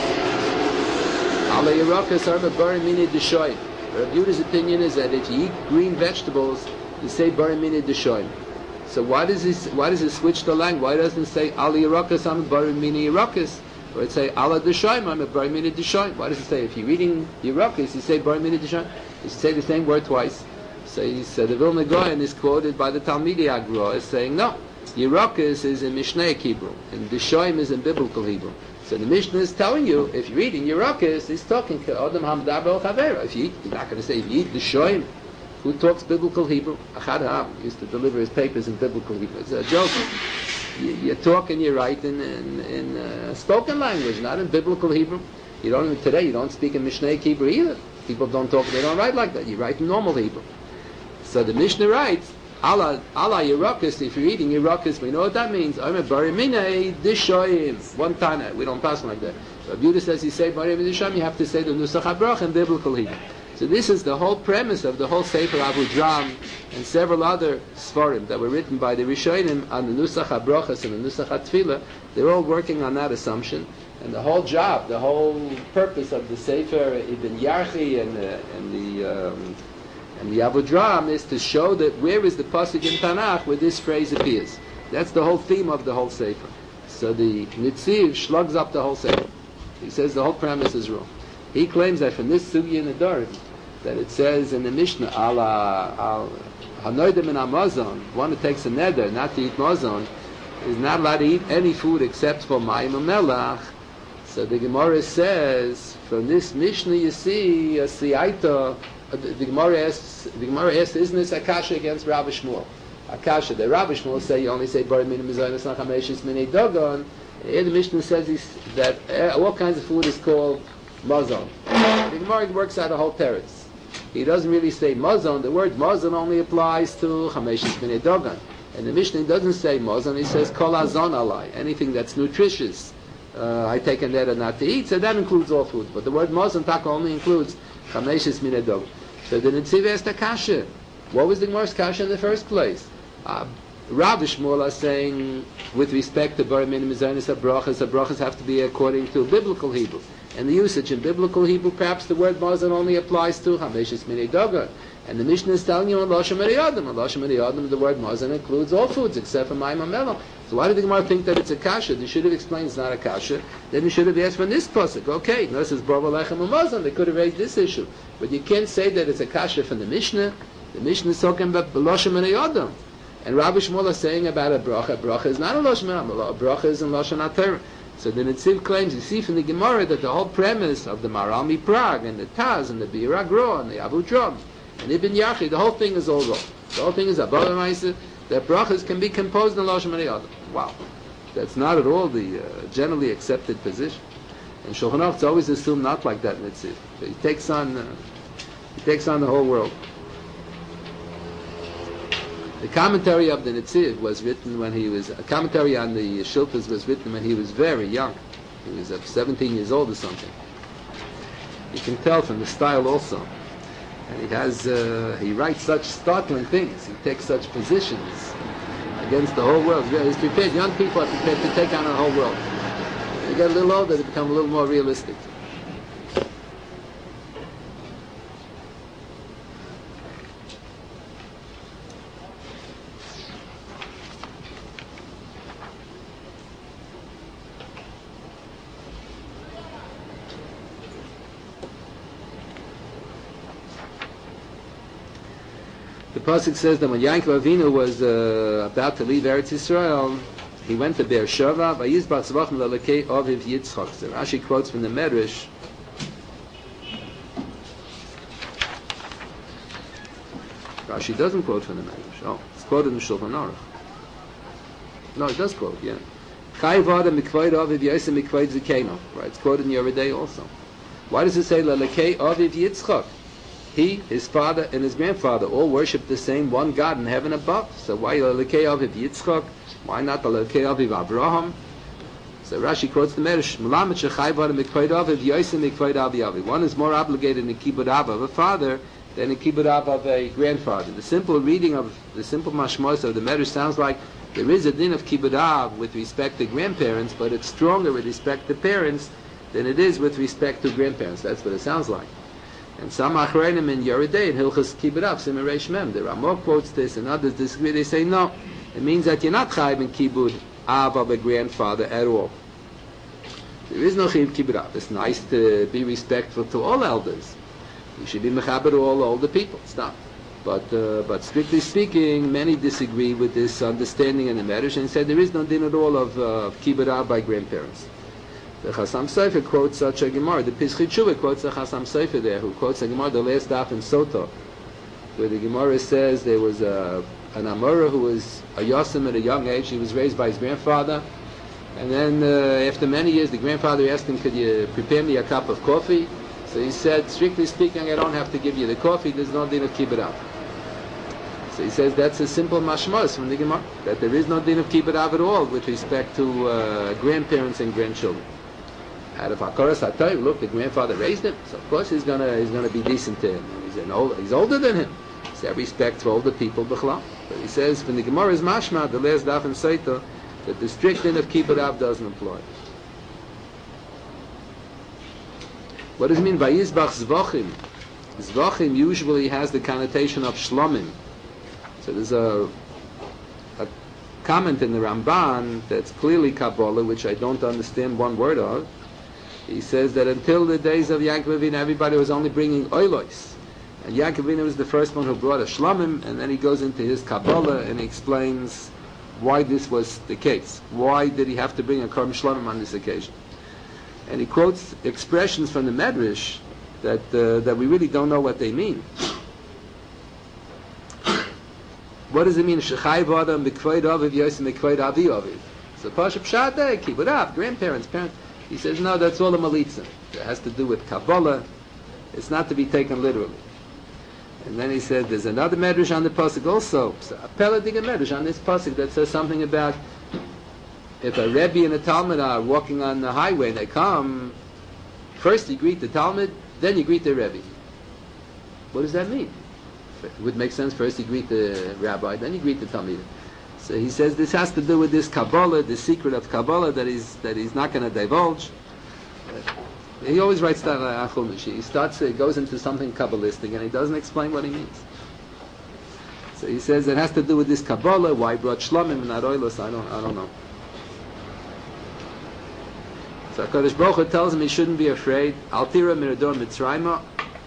alei yerakas arba bari mini deshoim. Rabbi Yehuda's opinion is that if you eat green vegetables, you say bar mini deshoim. So why does he why does he switch the language? Why doesn't it say al yerakas am bar mini yerakas, or it say ala deshoim am bar mini deshoim? Why does it say if you're eating yerakas you say bar mini deshoim? You say the same word twice. So he said the Vilna Gaon is quoted by the Talmidei Agra as saying no, yerakas is in Mishnaic Hebrew and deshoim is in biblical Hebrew. So the Mishnah is telling you if you're eating yerakas, he's talking adam hamdaber chavera. If you eat, you're not going to say if you eat deshoim. Who talks biblical Hebrew? Achad Ha'am used to deliver his papers in biblical Hebrew. It's a joke. You, you talk and you write in, in, in uh, spoken language, not in biblical Hebrew. You don't even today. You don't speak in Mishnah Hebrew either. People don't talk. They don't write like that. You write in normal Hebrew. So the Mishnah writes, Allah, Allah Yerakis. If you're eating Yerakis, we know what that means. I'm a Barimine Dishoyim. One time we don't pass like that. Rabbi Yehuda says you say Barim Disham, you have to say the Nusach HaBrach in biblical Hebrew. So this is the whole premise of the whole Sefer Avudraham and several other Sfarim that were written by the Rishonim on the Nusach HaBrachas and the Nusach HaTfilah. They're all working on that assumption. And the whole job, the whole purpose of the Sefer Ibn Yarchi and the, and the, um, and the Avudraham is to show that where is the pasuk in Tanakh where this phrase appears. That's the whole theme of the whole Sefer. So the Nitziv slugs up the whole Sefer. He says the whole premise is wrong. He claims that from this Sugya in the Dorim, that it says in the Mishnah, Allah, Hanoidim in Amazon, one who takes a neder not to eat mazon, is not allowed to eat any food except for Mayim Melach. So the Gemara says, from this Mishnah you see, a Siyaita, the, the Gemara asks, the Gemara asks, isn't this Akasha against Rabbi Shmuel? Akasha, the Rabbi Shmuel say, you only say, Bar Minim Mizayin, Esnach HaMeshis Minei Dogon. Here the Mishnah says he's, that uh, all kinds of food is called mazon. The Gemara works out a whole teretz. He doesn't really say mazon. The word mazon only applies to chameshis minei dogan. And the Mishnah doesn't say mazon. He says kol hazon alai. Anything that's nutritious, uh, I take a neder not to eat. So that includes all food. But the word mazon taka only includes chameshis minei dogan. So the Nitziv asked a kasha. What was the Gemara's kasha in the first place? Uh, Rav Shmuel are saying, with respect to Bar Minim Mizayin HaBrachas, the brachas have to be according to biblical Hebrew. And the usage in biblical Hebrew, perhaps the word mazon only applies to Hameshis Minei Dogan. And the Mishnah is telling you on Loshem Eriyadim. On Loshem Eriyadim, the word mazon includes all foods except for Mayim HaMelach. So why did the Gemara think that it's a kasha? They should have explained it's not a kasha. Then you should have asked from this pasuk. Okay, this is Bar Lechem Mazon. They could have raised this issue. But you can't say that it's a kasha from the Mishnah. The Mishnah is talking about Loshem Eriyadim. And Rabbi Shmuel is saying about a bracha. A bracha is not a Loshem Eriyadim. A bracha is in Loshen HaTorah. So the Nitziv claims, you see from the Gemara, that the whole premise of the Marami Prague and the Taz and the Bir Agro and the Avudraham and Ibn Yachi, the whole thing is all wrong. The whole thing is Abba Maisa, that brachas can be composed in Loshem Eriyadim. Wow. That's not at all the uh, generally accepted position. And Shulchan Aruch, it's always assumed not like that Nitziv. He takes on, uh, he takes on the whole world. The commentary of the Nitziv was written when he was, a commentary on the Shiltas was written when he was very young. He was uh, seventeen years old or something. You can tell from the style also. And he has, uh, he writes such startling things. He takes such positions against the whole world. He's prepared, young people are prepared to take on the whole world. They get a little older, they become a little more realistic. The pasuk says that when Yaakov Avinu was uh, about to leave Eretz Yisrael, he went to Beersheva. Vayizbach tzvachim lelekei aviv Yitzchak. So Rashi quotes from the Medrash. Rashi doesn't quote from the Medrash. Oh, it's quoted in Shulchan Aruch. No, it does quote. Yeah. Chai vada mikvayid aviv Yosem mikvayid zikeno. Right, it's quoted in Yoreh De'ah also. Why does it say lelekei aviv Yitzchak? He, his father, and his grandfather all worship the same one God in heaven above. So why L'Elokei Aviv Yitzchak? Why not L'Elokei Aviv Abraham? So Rashi quotes the Medrash: Melamed shechai v'ada mikvayid aviv Yosem mikvayid avi avi. One is more obligated in the kibbud av of a father than in kibbud av of a grandfather. The simple reading of the simple mashmos of the Medrash sounds like there is a din of kibbud av with respect to grandparents, but it's stronger with respect to parents than it is with respect to grandparents. That's what it sounds like. And some Achreinim in Yoreh De'ah, in Hilchas Kibbud Av, Siman Reish Mem, the Ramah quotes this, and others disagree. They say no, it means that you're not chayiv in Kibbud Av of a grandfather at all. There is no chayiv Kibbud Av. It's nice to be respectful to all elders. You should be mechaber to all older people. Stop. But uh, but strictly speaking, many disagree with this understanding in the Medrash and say there is no din at all of uh, Kibbud Av by grandparents. The Chasam Sofer quotes such a Gemara. The Pischei Teshuva quotes the Chasam Sofer there, who quotes a Gemara, the last daf in Sotah. where the Gemara says there was a, an Amora who was a Yosim at a young age. He was raised by his grandfather. And then uh, after many years, the grandfather asked him, could you prepare me a cup of coffee? So he said, strictly speaking, I don't have to give you the coffee. There's no din of kibbut av. So he says that's a simple mashmos from the Gemara, that there is no din of kibbut av at all with respect to uh, grandparents and grandchildren. Out of Hakaras HaTorah, look, the grandfather raised him, so of course he's gonna he's gonna be decent to him. He's an old, he's older than him. So have respect for older people, b'chlal. But he says from the Gemara's mashma, the last daf and Saita, that the strict din of kibbut av doesn't apply. What does it mean by Yizbach Zvachim? Zvachim usually has the connotation of shlomim. So there's a, a comment in the Ramban that's clearly Kabbalah, which I don't understand one word of. He says that until the days of Yaakov Avinu, everybody was only bringing oilos. And Yaakov Avinu was the first one who brought a shlomim, and then he goes into his Kabbalah and he explains why this was the case. Why did he have to bring a korban shlomim on this occasion? And he quotes expressions from the Medrash that uh, that we really don't know what they mean. What does it mean? Shechayv adam b'kvoid aviv yosem b'kvoid avi aviv. So Pasha Pshat, keep it up, grandparents, parents. He says, no, that's all a malitzah. It has to do with Kabbalah. It's not to be taken literally. And then he said, there's another Medrash on the pasuk also. So a peladig Medrash on this pasuk that says something about if a Rebbe and a Talmud are walking on the highway and they come, first you greet the Talmud, then you greet the Rebbe. What does that mean? It would make sense, first you greet the Rabbi, then you greet the Talmud. So he says this has to do with this Kabbalah, the secret of Kabbalah that he's, that he's not going to divulge. Uh, he always writes that on Chumash. He starts, it goes into something Kabbalistic and he doesn't explain what he means. So he says it has to do with this Kabbalah, why he brought Shlomim and not Oilos, I don't, I don't know. So HaKadosh Baruch Hu tells him he shouldn't be afraid. Al tira mirador mitzrayma.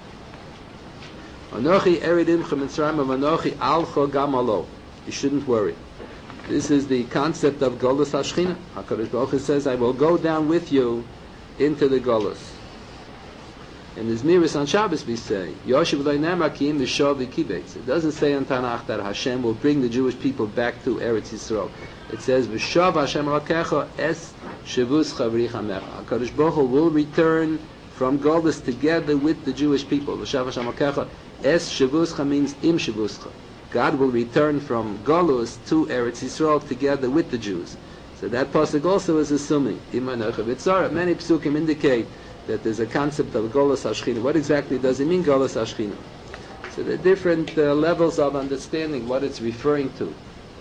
Anochi eridimcha mitzrayma vanochi alcho gamalo. You shouldn't worry. This is the concept of Golus HaShechina. HaKadosh Baruch Hu says, I will go down with you into the Golus. In the Zmiris on Shabbos we say, Yoshev lo nemar ki im v'shov v'kibetz. It doesn't say in Tanakh that Hashem will bring the Jewish people back to Eretz Yisrael. It says, V'shov Hashem Elokecha es shevuscha v'richamecha. HaKadosh Baruch Hu will return from Golus together with the Jewish people. V'shov Hashem Elokecha es shevuscha means im shevuscha. God will return from Golus to Eretz Yisrael together with the Jews. So that pasuk also is assuming Imanocha V'tzara. Many psukim indicate that there's a concept of Golus HaShechina. What exactly does it mean, Golus HaShechina? So there are different uh, levels of understanding what it's referring to.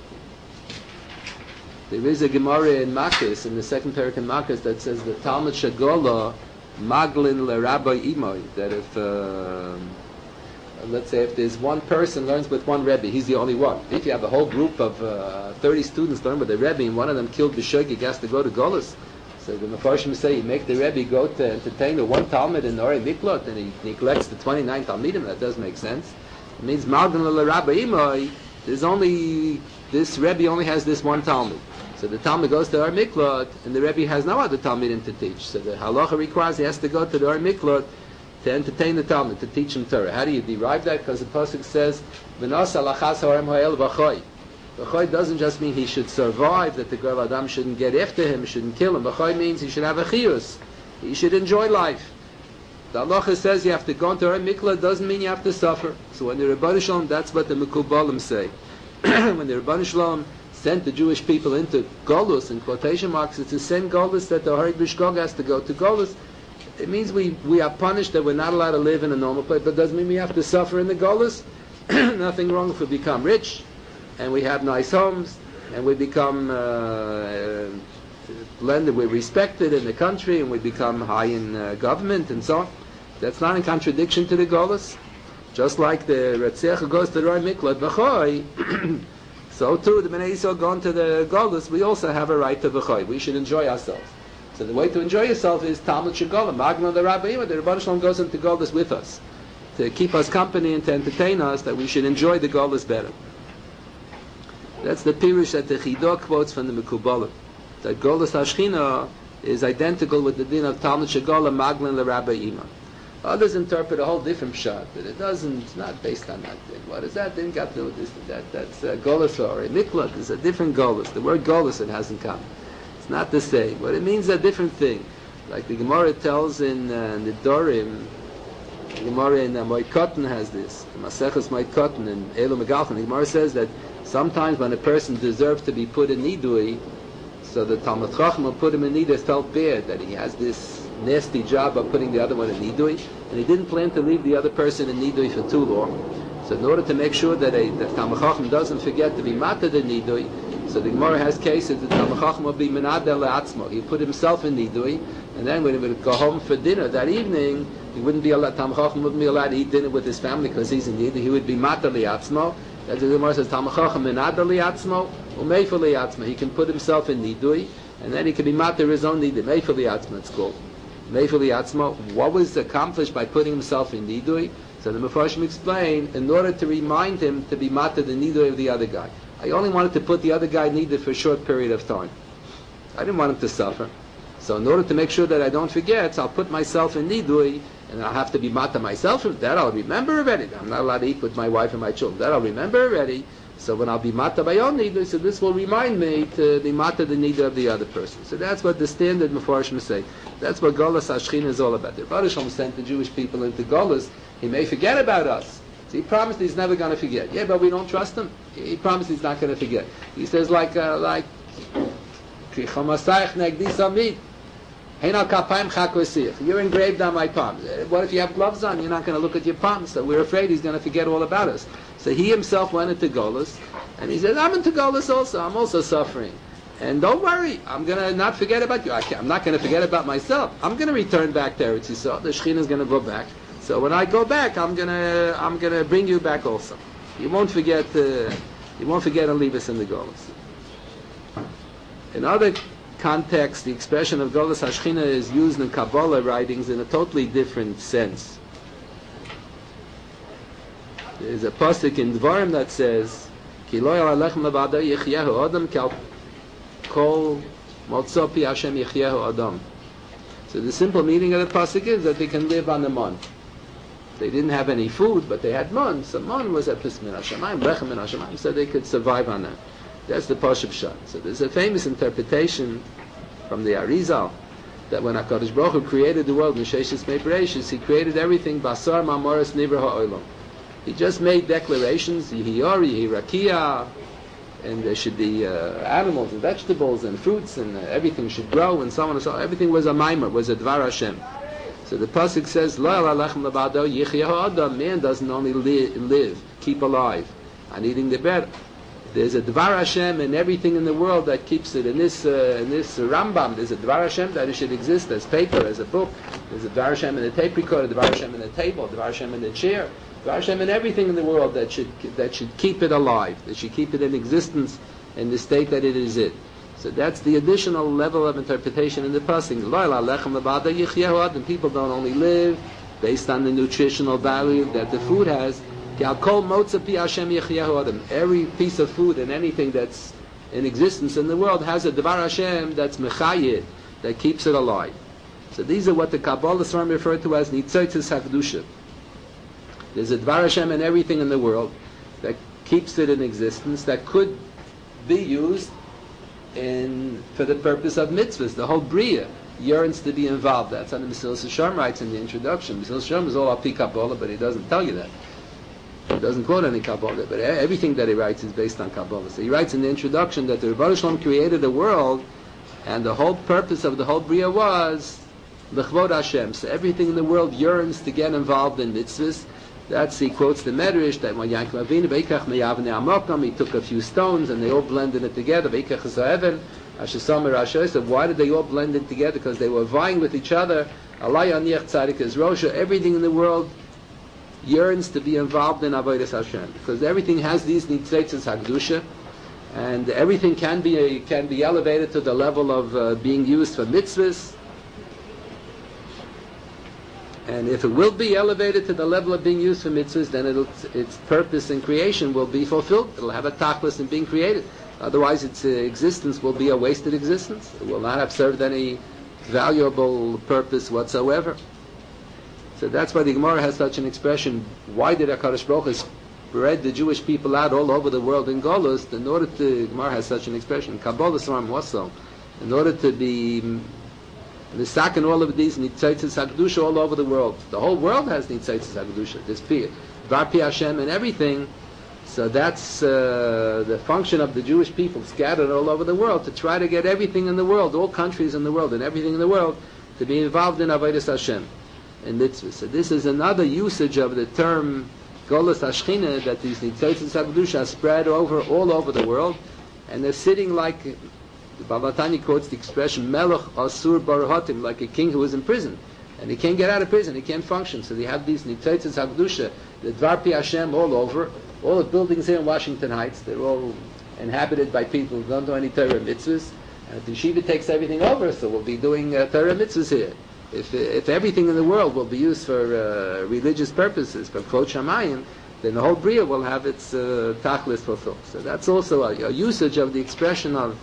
There is a Gemara in Makos, in the second parak in Makos, that says the Talmud Shagola Maglin LeRabbi Imoy, that if, uh, let's say, if there's one person learns with one Rebbe, he's the only one. If you have a whole group of uh, thirty students learn with a Rebbe, and one of them killed B'shogig, he has to go to Golus. So the Mefarshim say, you make the Rebbe go to entertain the one Talmud in Orei Miklot, and he neglects the twenty-nine Talmidim. That does make sense. It means Maglin LeRabbi Imoy, there's only, this Rebbe only has this one Talmud. So the Talmud goes to Orei Miklot, and the Rebbe has no other Talmidim to teach. So the halacha requires he has to go to the Orei Miklot to entertain the Talmud, to teach him Torah. How do you derive that? Because the pasuk says, "V'nos alachas harem ha'el v'choy." V'choy doesn't just mean he should survive, that the Gav Adam shouldn't get after him, shouldn't kill him. V'choy means he should have a chiyus. He should enjoy life. The halacha says you have to go into Orei Miklot, doesn't mean you have to suffer. So when the Rebbeinu Shalom, that's what the Mekubalim say. When the Rebbeinu Shalom sent the Jewish people into Golus, in quotation marks, it's the same Golus that the Harid Bishgog has to go to Golus. It means we, we are punished that we're not allowed to live in a normal place, but it doesn't mean we have to suffer in the Golus. Nothing wrong if we become rich, and we have nice homes, and we become uh, blended, we're respected in the country, and we become high in uh, government, and so on. That's not in contradiction to the Golus. Just like the Ratzech goes to the Orei Miklot, V'choy, so too the Bnei Yisrael gone to the Golus, we also have a right to V'choy. We should enjoy ourselves. So the way to enjoy yourself is Talmud Shagola, Magna the Rabbi Ima. The Rebbeinu Shalom goes into Golus with us, to keep us company and to entertain us, that we should enjoy the Golus better. That's the Pirush that the Chidah quotes from the Mekubalim, that Golus HaShechina is identical with the din of Talmud Shagola, Magna the Rabbi Ima. Others interpret a whole different pshat, but it doesn't, it's not based on that thing. What is that? Didn't got to do with this, that, that's uh, golus or a miklat is a different golus. The word golus, it hasn't come. It's not the same. What it means is a different thing. Like the Gemara tells in uh, the Dorim, the Gemara in uh, Moed has this, the Maseches Moed in Elu Megalchan, the Gemara says that sometimes when a person deserves to be put in Nidui, so the Talmud Chacham will put him in Nidui, felt bad that he has this nasty job of putting the other one in Nidui, and he didn't plan to leave the other person in Nidui for too long. So in order to make sure that a that Talmud Chacham doesn't forget to be mated in Nidui, so the Gemara has cases that Talmud Chacham will be menadel le'atzmo. He put himself in Nidui, and then when he would go home for dinner that evening, he wouldn't be allowed, Talmud Chacham wouldn't be allowed to eat dinner with his family because he's in Nidui. He would be mated le'atzmo. As the Gemara says, Talmud Chacham menadel le'atzmo, u'meifa le'atzmo. He can put himself in Nidui, and then he can be mater his own Nidui. Meifa le'atzmo, it's called. What was accomplished by putting himself in Nidui? So the Mefarshim explain, in order to remind him to be matter the Nidui of the other guy. I only wanted to put the other guy in Nidui for a short period of time. I didn't want him to suffer. So in order to make sure that I don't forget, so I'll put myself in Nidui, and I'll have to be matter myself. That I'll remember already. I'm not allowed to eat with my wife and my children. That I'll remember already. So when I'll be matter by own Nidui, so this will remind me to be matter the Nidui of the other person. So that's what the standard Mefarshim say. That's what Golus Hashchina is all about. The Rebbe Shalom sent the Jewish people into Golus. He may forget about us. So he promised he's never going to forget. Yeah, but we don't trust him. He promised he's not going to forget. He says like, uh, like, you're engraved on my palm. What if you have gloves on? You're not going to look at your palms. So we're afraid he's going to forget all about us. So he himself went into Golus, and he said, I'm into Golus also. I'm also suffering. And don't worry, I'm going to not forget about you. I I'm not going to forget about myself. I'm going to return back to Eretz Yisrael. The Shekhinah is going to go back. So when I go back, I'm going to I'm going to bring you back also. You won't forget. Uh, you won't forget and leave us in the Golus. In other contexts, the expression of Golus Hashchina is used in Kabbalah writings in a totally different sense. There's a pasuk in Dvarim that says, "Ki lo yalechem levado yichyehu adam kal kol motzopi Hashem yichyehu adam." So the simple meaning of the pasuk is that they can live on the mon. They didn't have any food, but they had mon. So mon was a pis min hashamayim, lechem min hashamayim, so they could survive on that. That's the pasuk shot. So there's a famous interpretation from the Arizal that when HaKadosh Baruch Hu created the world in Sheshis Mei Bereshis, He created everything basar mamoras nivra ha'olam. He just made declarations, Yihiyori, Yihirakia, and there should be uh, animals and vegetables and fruits and uh, everything should grow and so on and so on. Everything was a maimer, was a dvar Hashem. So the pasuk says, Lo alechem levado yichyahu adam. Man doesn't only li- live, keep alive, on eating the bread. There's a dvar Hashem in everything in the world that keeps it. In this uh, in this uh, Rambam, there's a dvar Hashem that it should exist as paper, as a book. There's a dvar Hashem in the tape recorder, a dvar Hashem in the table, a dvar Hashem in the chair. Hashem and everything in the world that should that should keep it alive, that should keep it in existence in the state that it is in. So that's the additional level of interpretation in the pasuk. And people don't only live based on the nutritional value that the food has. Every piece of food and anything that's in existence in the world has a Dvar Hashem that's mechayed, that keeps it alive. So these are what the Kabbalah refer to as Nitzotzes HaKdusha. There's a Dvar Hashem in everything in the world that keeps it in existence, that could be used in for the purpose of mitzvahs. The whole Bria yearns to be involved. That's how the Mesilas Yesharim writes in the introduction. Mesilas Yesharim is all al pi Kabbalah, but he doesn't tell you that. He doesn't quote any Kabbalah, but everything that he writes is based on Kabbalah. So he writes in the introduction that the Rebbe Shalom created the world, and the whole purpose of the whole Bria was l'chvod Hashem. So everything in the world yearns to get involved in mitzvahs. That's, he quotes the Medrash that when Yaakov Avinu veikach meyavnei amokom, he took a few stones and they all blended it together. Veikach hazaven, hashasomer hashoy. So why did they all blend it together? Because they were vying with each other. Allah yaniach tzadik es rosha. Everything in the world yearns to be involved in avodas Hashem because everything has these nitzotzes hakdusha, and everything can be a, can be elevated to the level of uh, being used for mitzvahs. And if it will be elevated to the level of being used for mitzvahs, then it'll, its purpose in creation will be fulfilled. It'll have a tachlis in being created. Otherwise, its uh, existence will be a wasted existence. It will not have served any valuable purpose whatsoever. So that's why the Gemara has such an expression. Why did HaKadosh Baruch Hu spread the Jewish people out all over the world in Golus? In order to, Gemara has such an expression, Kabbalah Svarim also, in order to be Nisakan all of these Nitzitzis HaKedusha all over the world. The whole world has Nitzitzis HaKedusha. There's Pi, Var Pi Hashem and everything. So that's uh, the function of the Jewish people scattered all over the world, to try to get everything in the world, all countries in the world and everything in the world, to be involved in Avodas Hashem and mitzvahs. So this is another usage of the term Golus Hashchina, that these Nitzitzis HaKedusha are spread over all over the world, and they're sitting like, the Baba Tanya quotes the expression Melech Asur Baruhatim, like a king who is in prison, and he can't get out of prison, he can't function. So they have these Nitzitzis HaKedusha, the Dvar Pi Hashem all over. All the buildings here in Washington Heights, they're all inhabited by people who don't do any Torah mitzvahs. And if the yeshiva takes everything over, so we'll be doing uh, Torah mitzvahs here. If if everything in the world will be used for uh, religious purposes, for Kvod Shamayim, then the whole Bria will have its uh, tachlis fulfilled. So that's also a, a usage of the expression of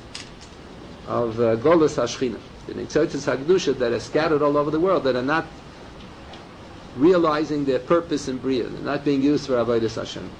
of uh, Golus Hashchina, the Nitzitzis HaKedusha that are scattered all over the world, that are not realizing their purpose in Bria, they're not being used for Avodas Hashem.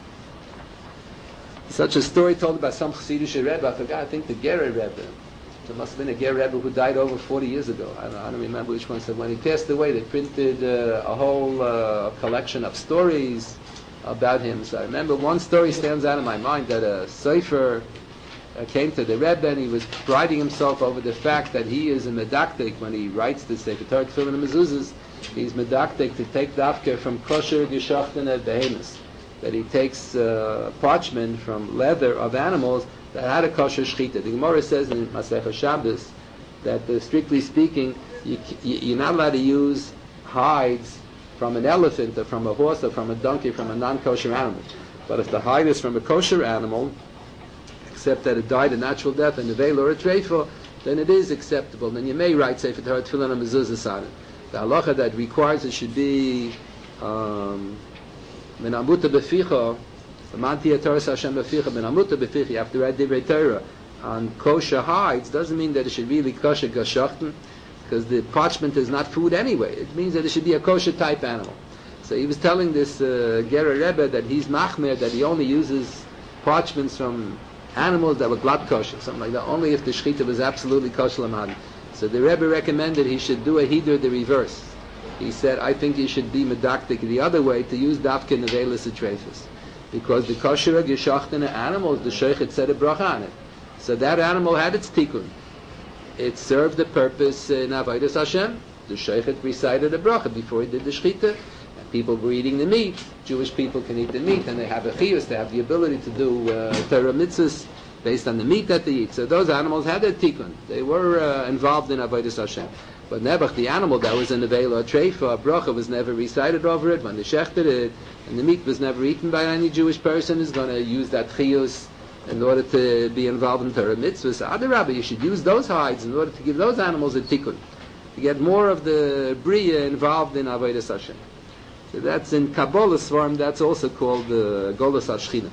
Such a story told about some Chassidish Rebbe, I forgot, I think the Gerer Rebbe. There must have been a Ger Rebbe who died over forty years ago. I don't, I don't remember which one. So when he passed away, they printed uh, a whole uh, collection of stories about him. So I remember one story stands out in my mind, that a Sefer uh, came to the Rebbe and he was priding himself over the fact that he is a medaktik. When he writes the Sefer Torah, Tefillin, and Mezuzahs, he's medaktik to take dafka from kosher geshachtene behemoths. That he takes uh, parchment from leather of animals that had a kosher shechita. The Gemara says in Masechah Shabbos that, uh, strictly speaking, you, you're not allowed to use hides from an elephant or from a horse or from a donkey, from a non-kosher animal. But if the hide is from a kosher animal, except that it died a natural death, a nevel or a treifa, then it is acceptable. Then you may write Sefer Torah, Tefillin, and Mezuzahs on it. The halacha that requires it should be um, Min amuta beficha, manti Torah Hashem beficha. Min amuta beficha. You have to write divrei Torah on kosher hides. Doesn't mean that it should really kosher geshachten, because the parchment is not food anyway. It means that it should be a kosher type animal. So he was telling this uh, Gerer Rebbe that he's machmer, that he only uses parchments from animals that were glad kosher, something like that. Only if the shechita was absolutely kosher lamad. So the Rebbe recommended he should do a hidur the reverse. He said, I think you should be medaktik the other way, to use dafke nevelis atrefis. Because the kosher geshachtene animals, the sheikhet said a bracha on it. So that animal had its tikkun. It served the purpose in Avodas Hashem. The sheikhet recited a bracha before he did the shechita. And people were eating the meat. Jewish people can eat the meat, and they have a chiyus, they have the ability to do uh, Torah mitzvahs based on the meat that they eat. So those animals had their tikkun. They were uh, involved in Avodas Hashem. But Nebuch, the animal that was in the veil or treifa, a bracha was never recited over it when they shechted it, and the meat was never eaten by any Jewish person, is going to use that chiyus in order to be involved in Torah mitzvahs. Adarabah, you should use those hides in order to give those animals a tikkun, to get more of the bria involved in Avodas Hashem. So that's in Kabbalah's form, that's also called the uh, Golus Hashchina.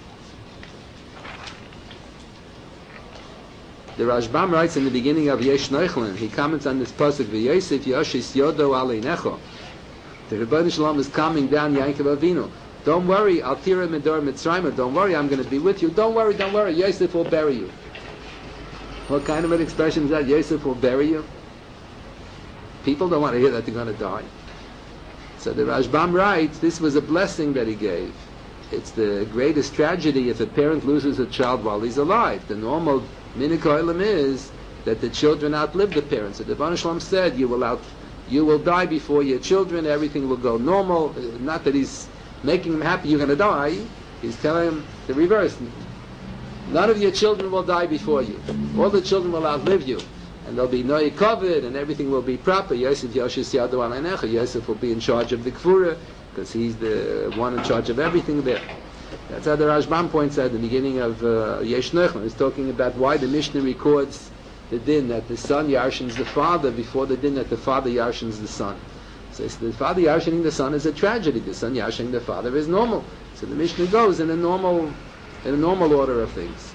The Rashbam writes in the beginning of Yesh Neuchlin, he comments on this pasuk, V'yosef Yoshis Yodo Aleinecho. The Rebbeinu Shalom is calming down Yaakov Avinu. Don't worry, Al Tira Medor Mitzrayim. Don't worry, I'm going to be with you. Don't worry, don't worry, Yosef will bury you. What kind of an expression is that? Yosef will bury you? People don't want to hear that they're going to die. So the Rashbam writes, this was a blessing that he gave. It's the greatest tragedy if a parent loses a child while he's alive. The normal Minik Olam is that the children outlive the parents. So the Rebbeinu Shalom said, you will out, you will die before your children, everything will go normal. Not that he's making them happy you're going to die, he's telling them the reverse. None of your children will die before you. All the children will outlive you. And there'll be no covered, and everything will be proper. Yosef Yoshis Yadu Aleinecha. Yosef will be in charge of the Kfura, because he's the one in charge of everything there. That's how the Rashbam points out at the beginning of uh, Yesh Neuchlin. He's talking about why the Mishnah records the din that the son yarshins the father before the din that the father yarshins the son. So the father yarshining the son is a tragedy. The son yarshining the father is normal. So the Mishnah goes in a normal, in a normal order of things.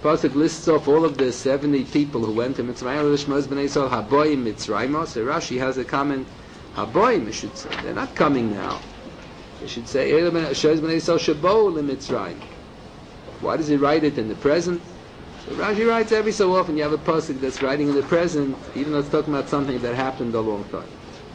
Pasuk lists off all of the seventy people who went to Mitzrayim. L'shmos b'nei Yisrael haboyim Mitzrayimos. So Rashi has a comment. Haboyim, it should say. They're not coming now. It should say Shmos b'nei Yisrael shabou l'Mitzrayim. Why does he write it in the present? So Rashi writes every so often you have a pasuk that's writing in the present, even though it's talking about something that happened a long time.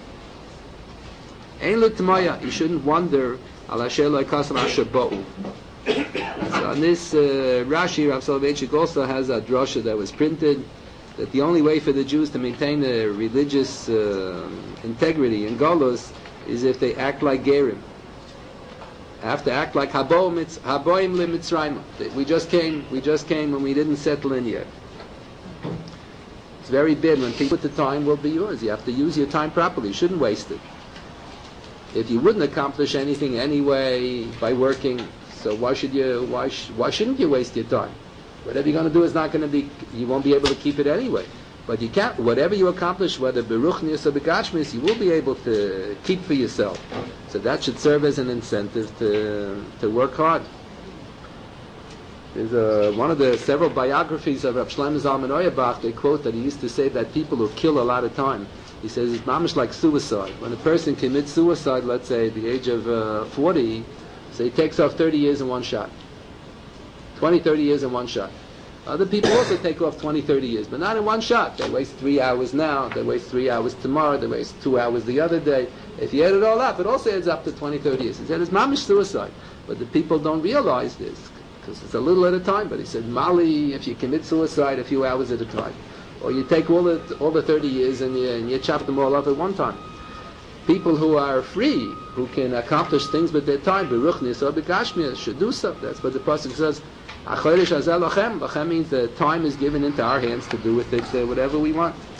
Ein l'tmaya. You shouldn't wonder al asher lo kasam asher ba'u. So on this, uh, Rashi, Rav Soloveitchik also has a drasha that was printed that the only way for the Jews to maintain a religious uh, integrity in Golus is if they act like Gerim. Have to act like Haboim Limitzrayim. We just came, we just came and we didn't settle in yet. It's very big. When people, the time will be yours. You have to use your time properly. You shouldn't waste it. If you wouldn't accomplish anything anyway by working, so why should you? Why sh- why shouldn't you waste your time? Whatever you're going to do is not going to be. You won't be able to keep it anyway. But you can't. Whatever you accomplish, whether beruchnius or begashmis, you will be able to keep for yourself. So that should serve as an incentive to to work hard. There's a, one of the several biographies of Rav Shlomo Zalman Auerbach. They quote that he used to say that people who kill a lot of time. He says it's mamish like suicide. When a person commits suicide, let's say at the age of uh, forty, so he takes off thirty years in one shot. twenty, thirty years in one shot. Other people also take off twenty, thirty years, but not in one shot. They waste three hours now, they waste three hours tomorrow, they waste two hours the other day. If you add it all up, it also adds up to twenty, thirty years. He said it's mamish suicide. But the people don't realize this, because it's a little at a time. But he said, Mali, if you commit suicide a few hours at a time, or you take all the all the thirty years and you, and you chop them all up at one time. People who are free, who can accomplish things with their time, beruchnis or begashmias, should do so. That's what the pasuk says. Achodesh hazeh lachem. Lachem means the time is given into our hands to do with it uh, whatever we want.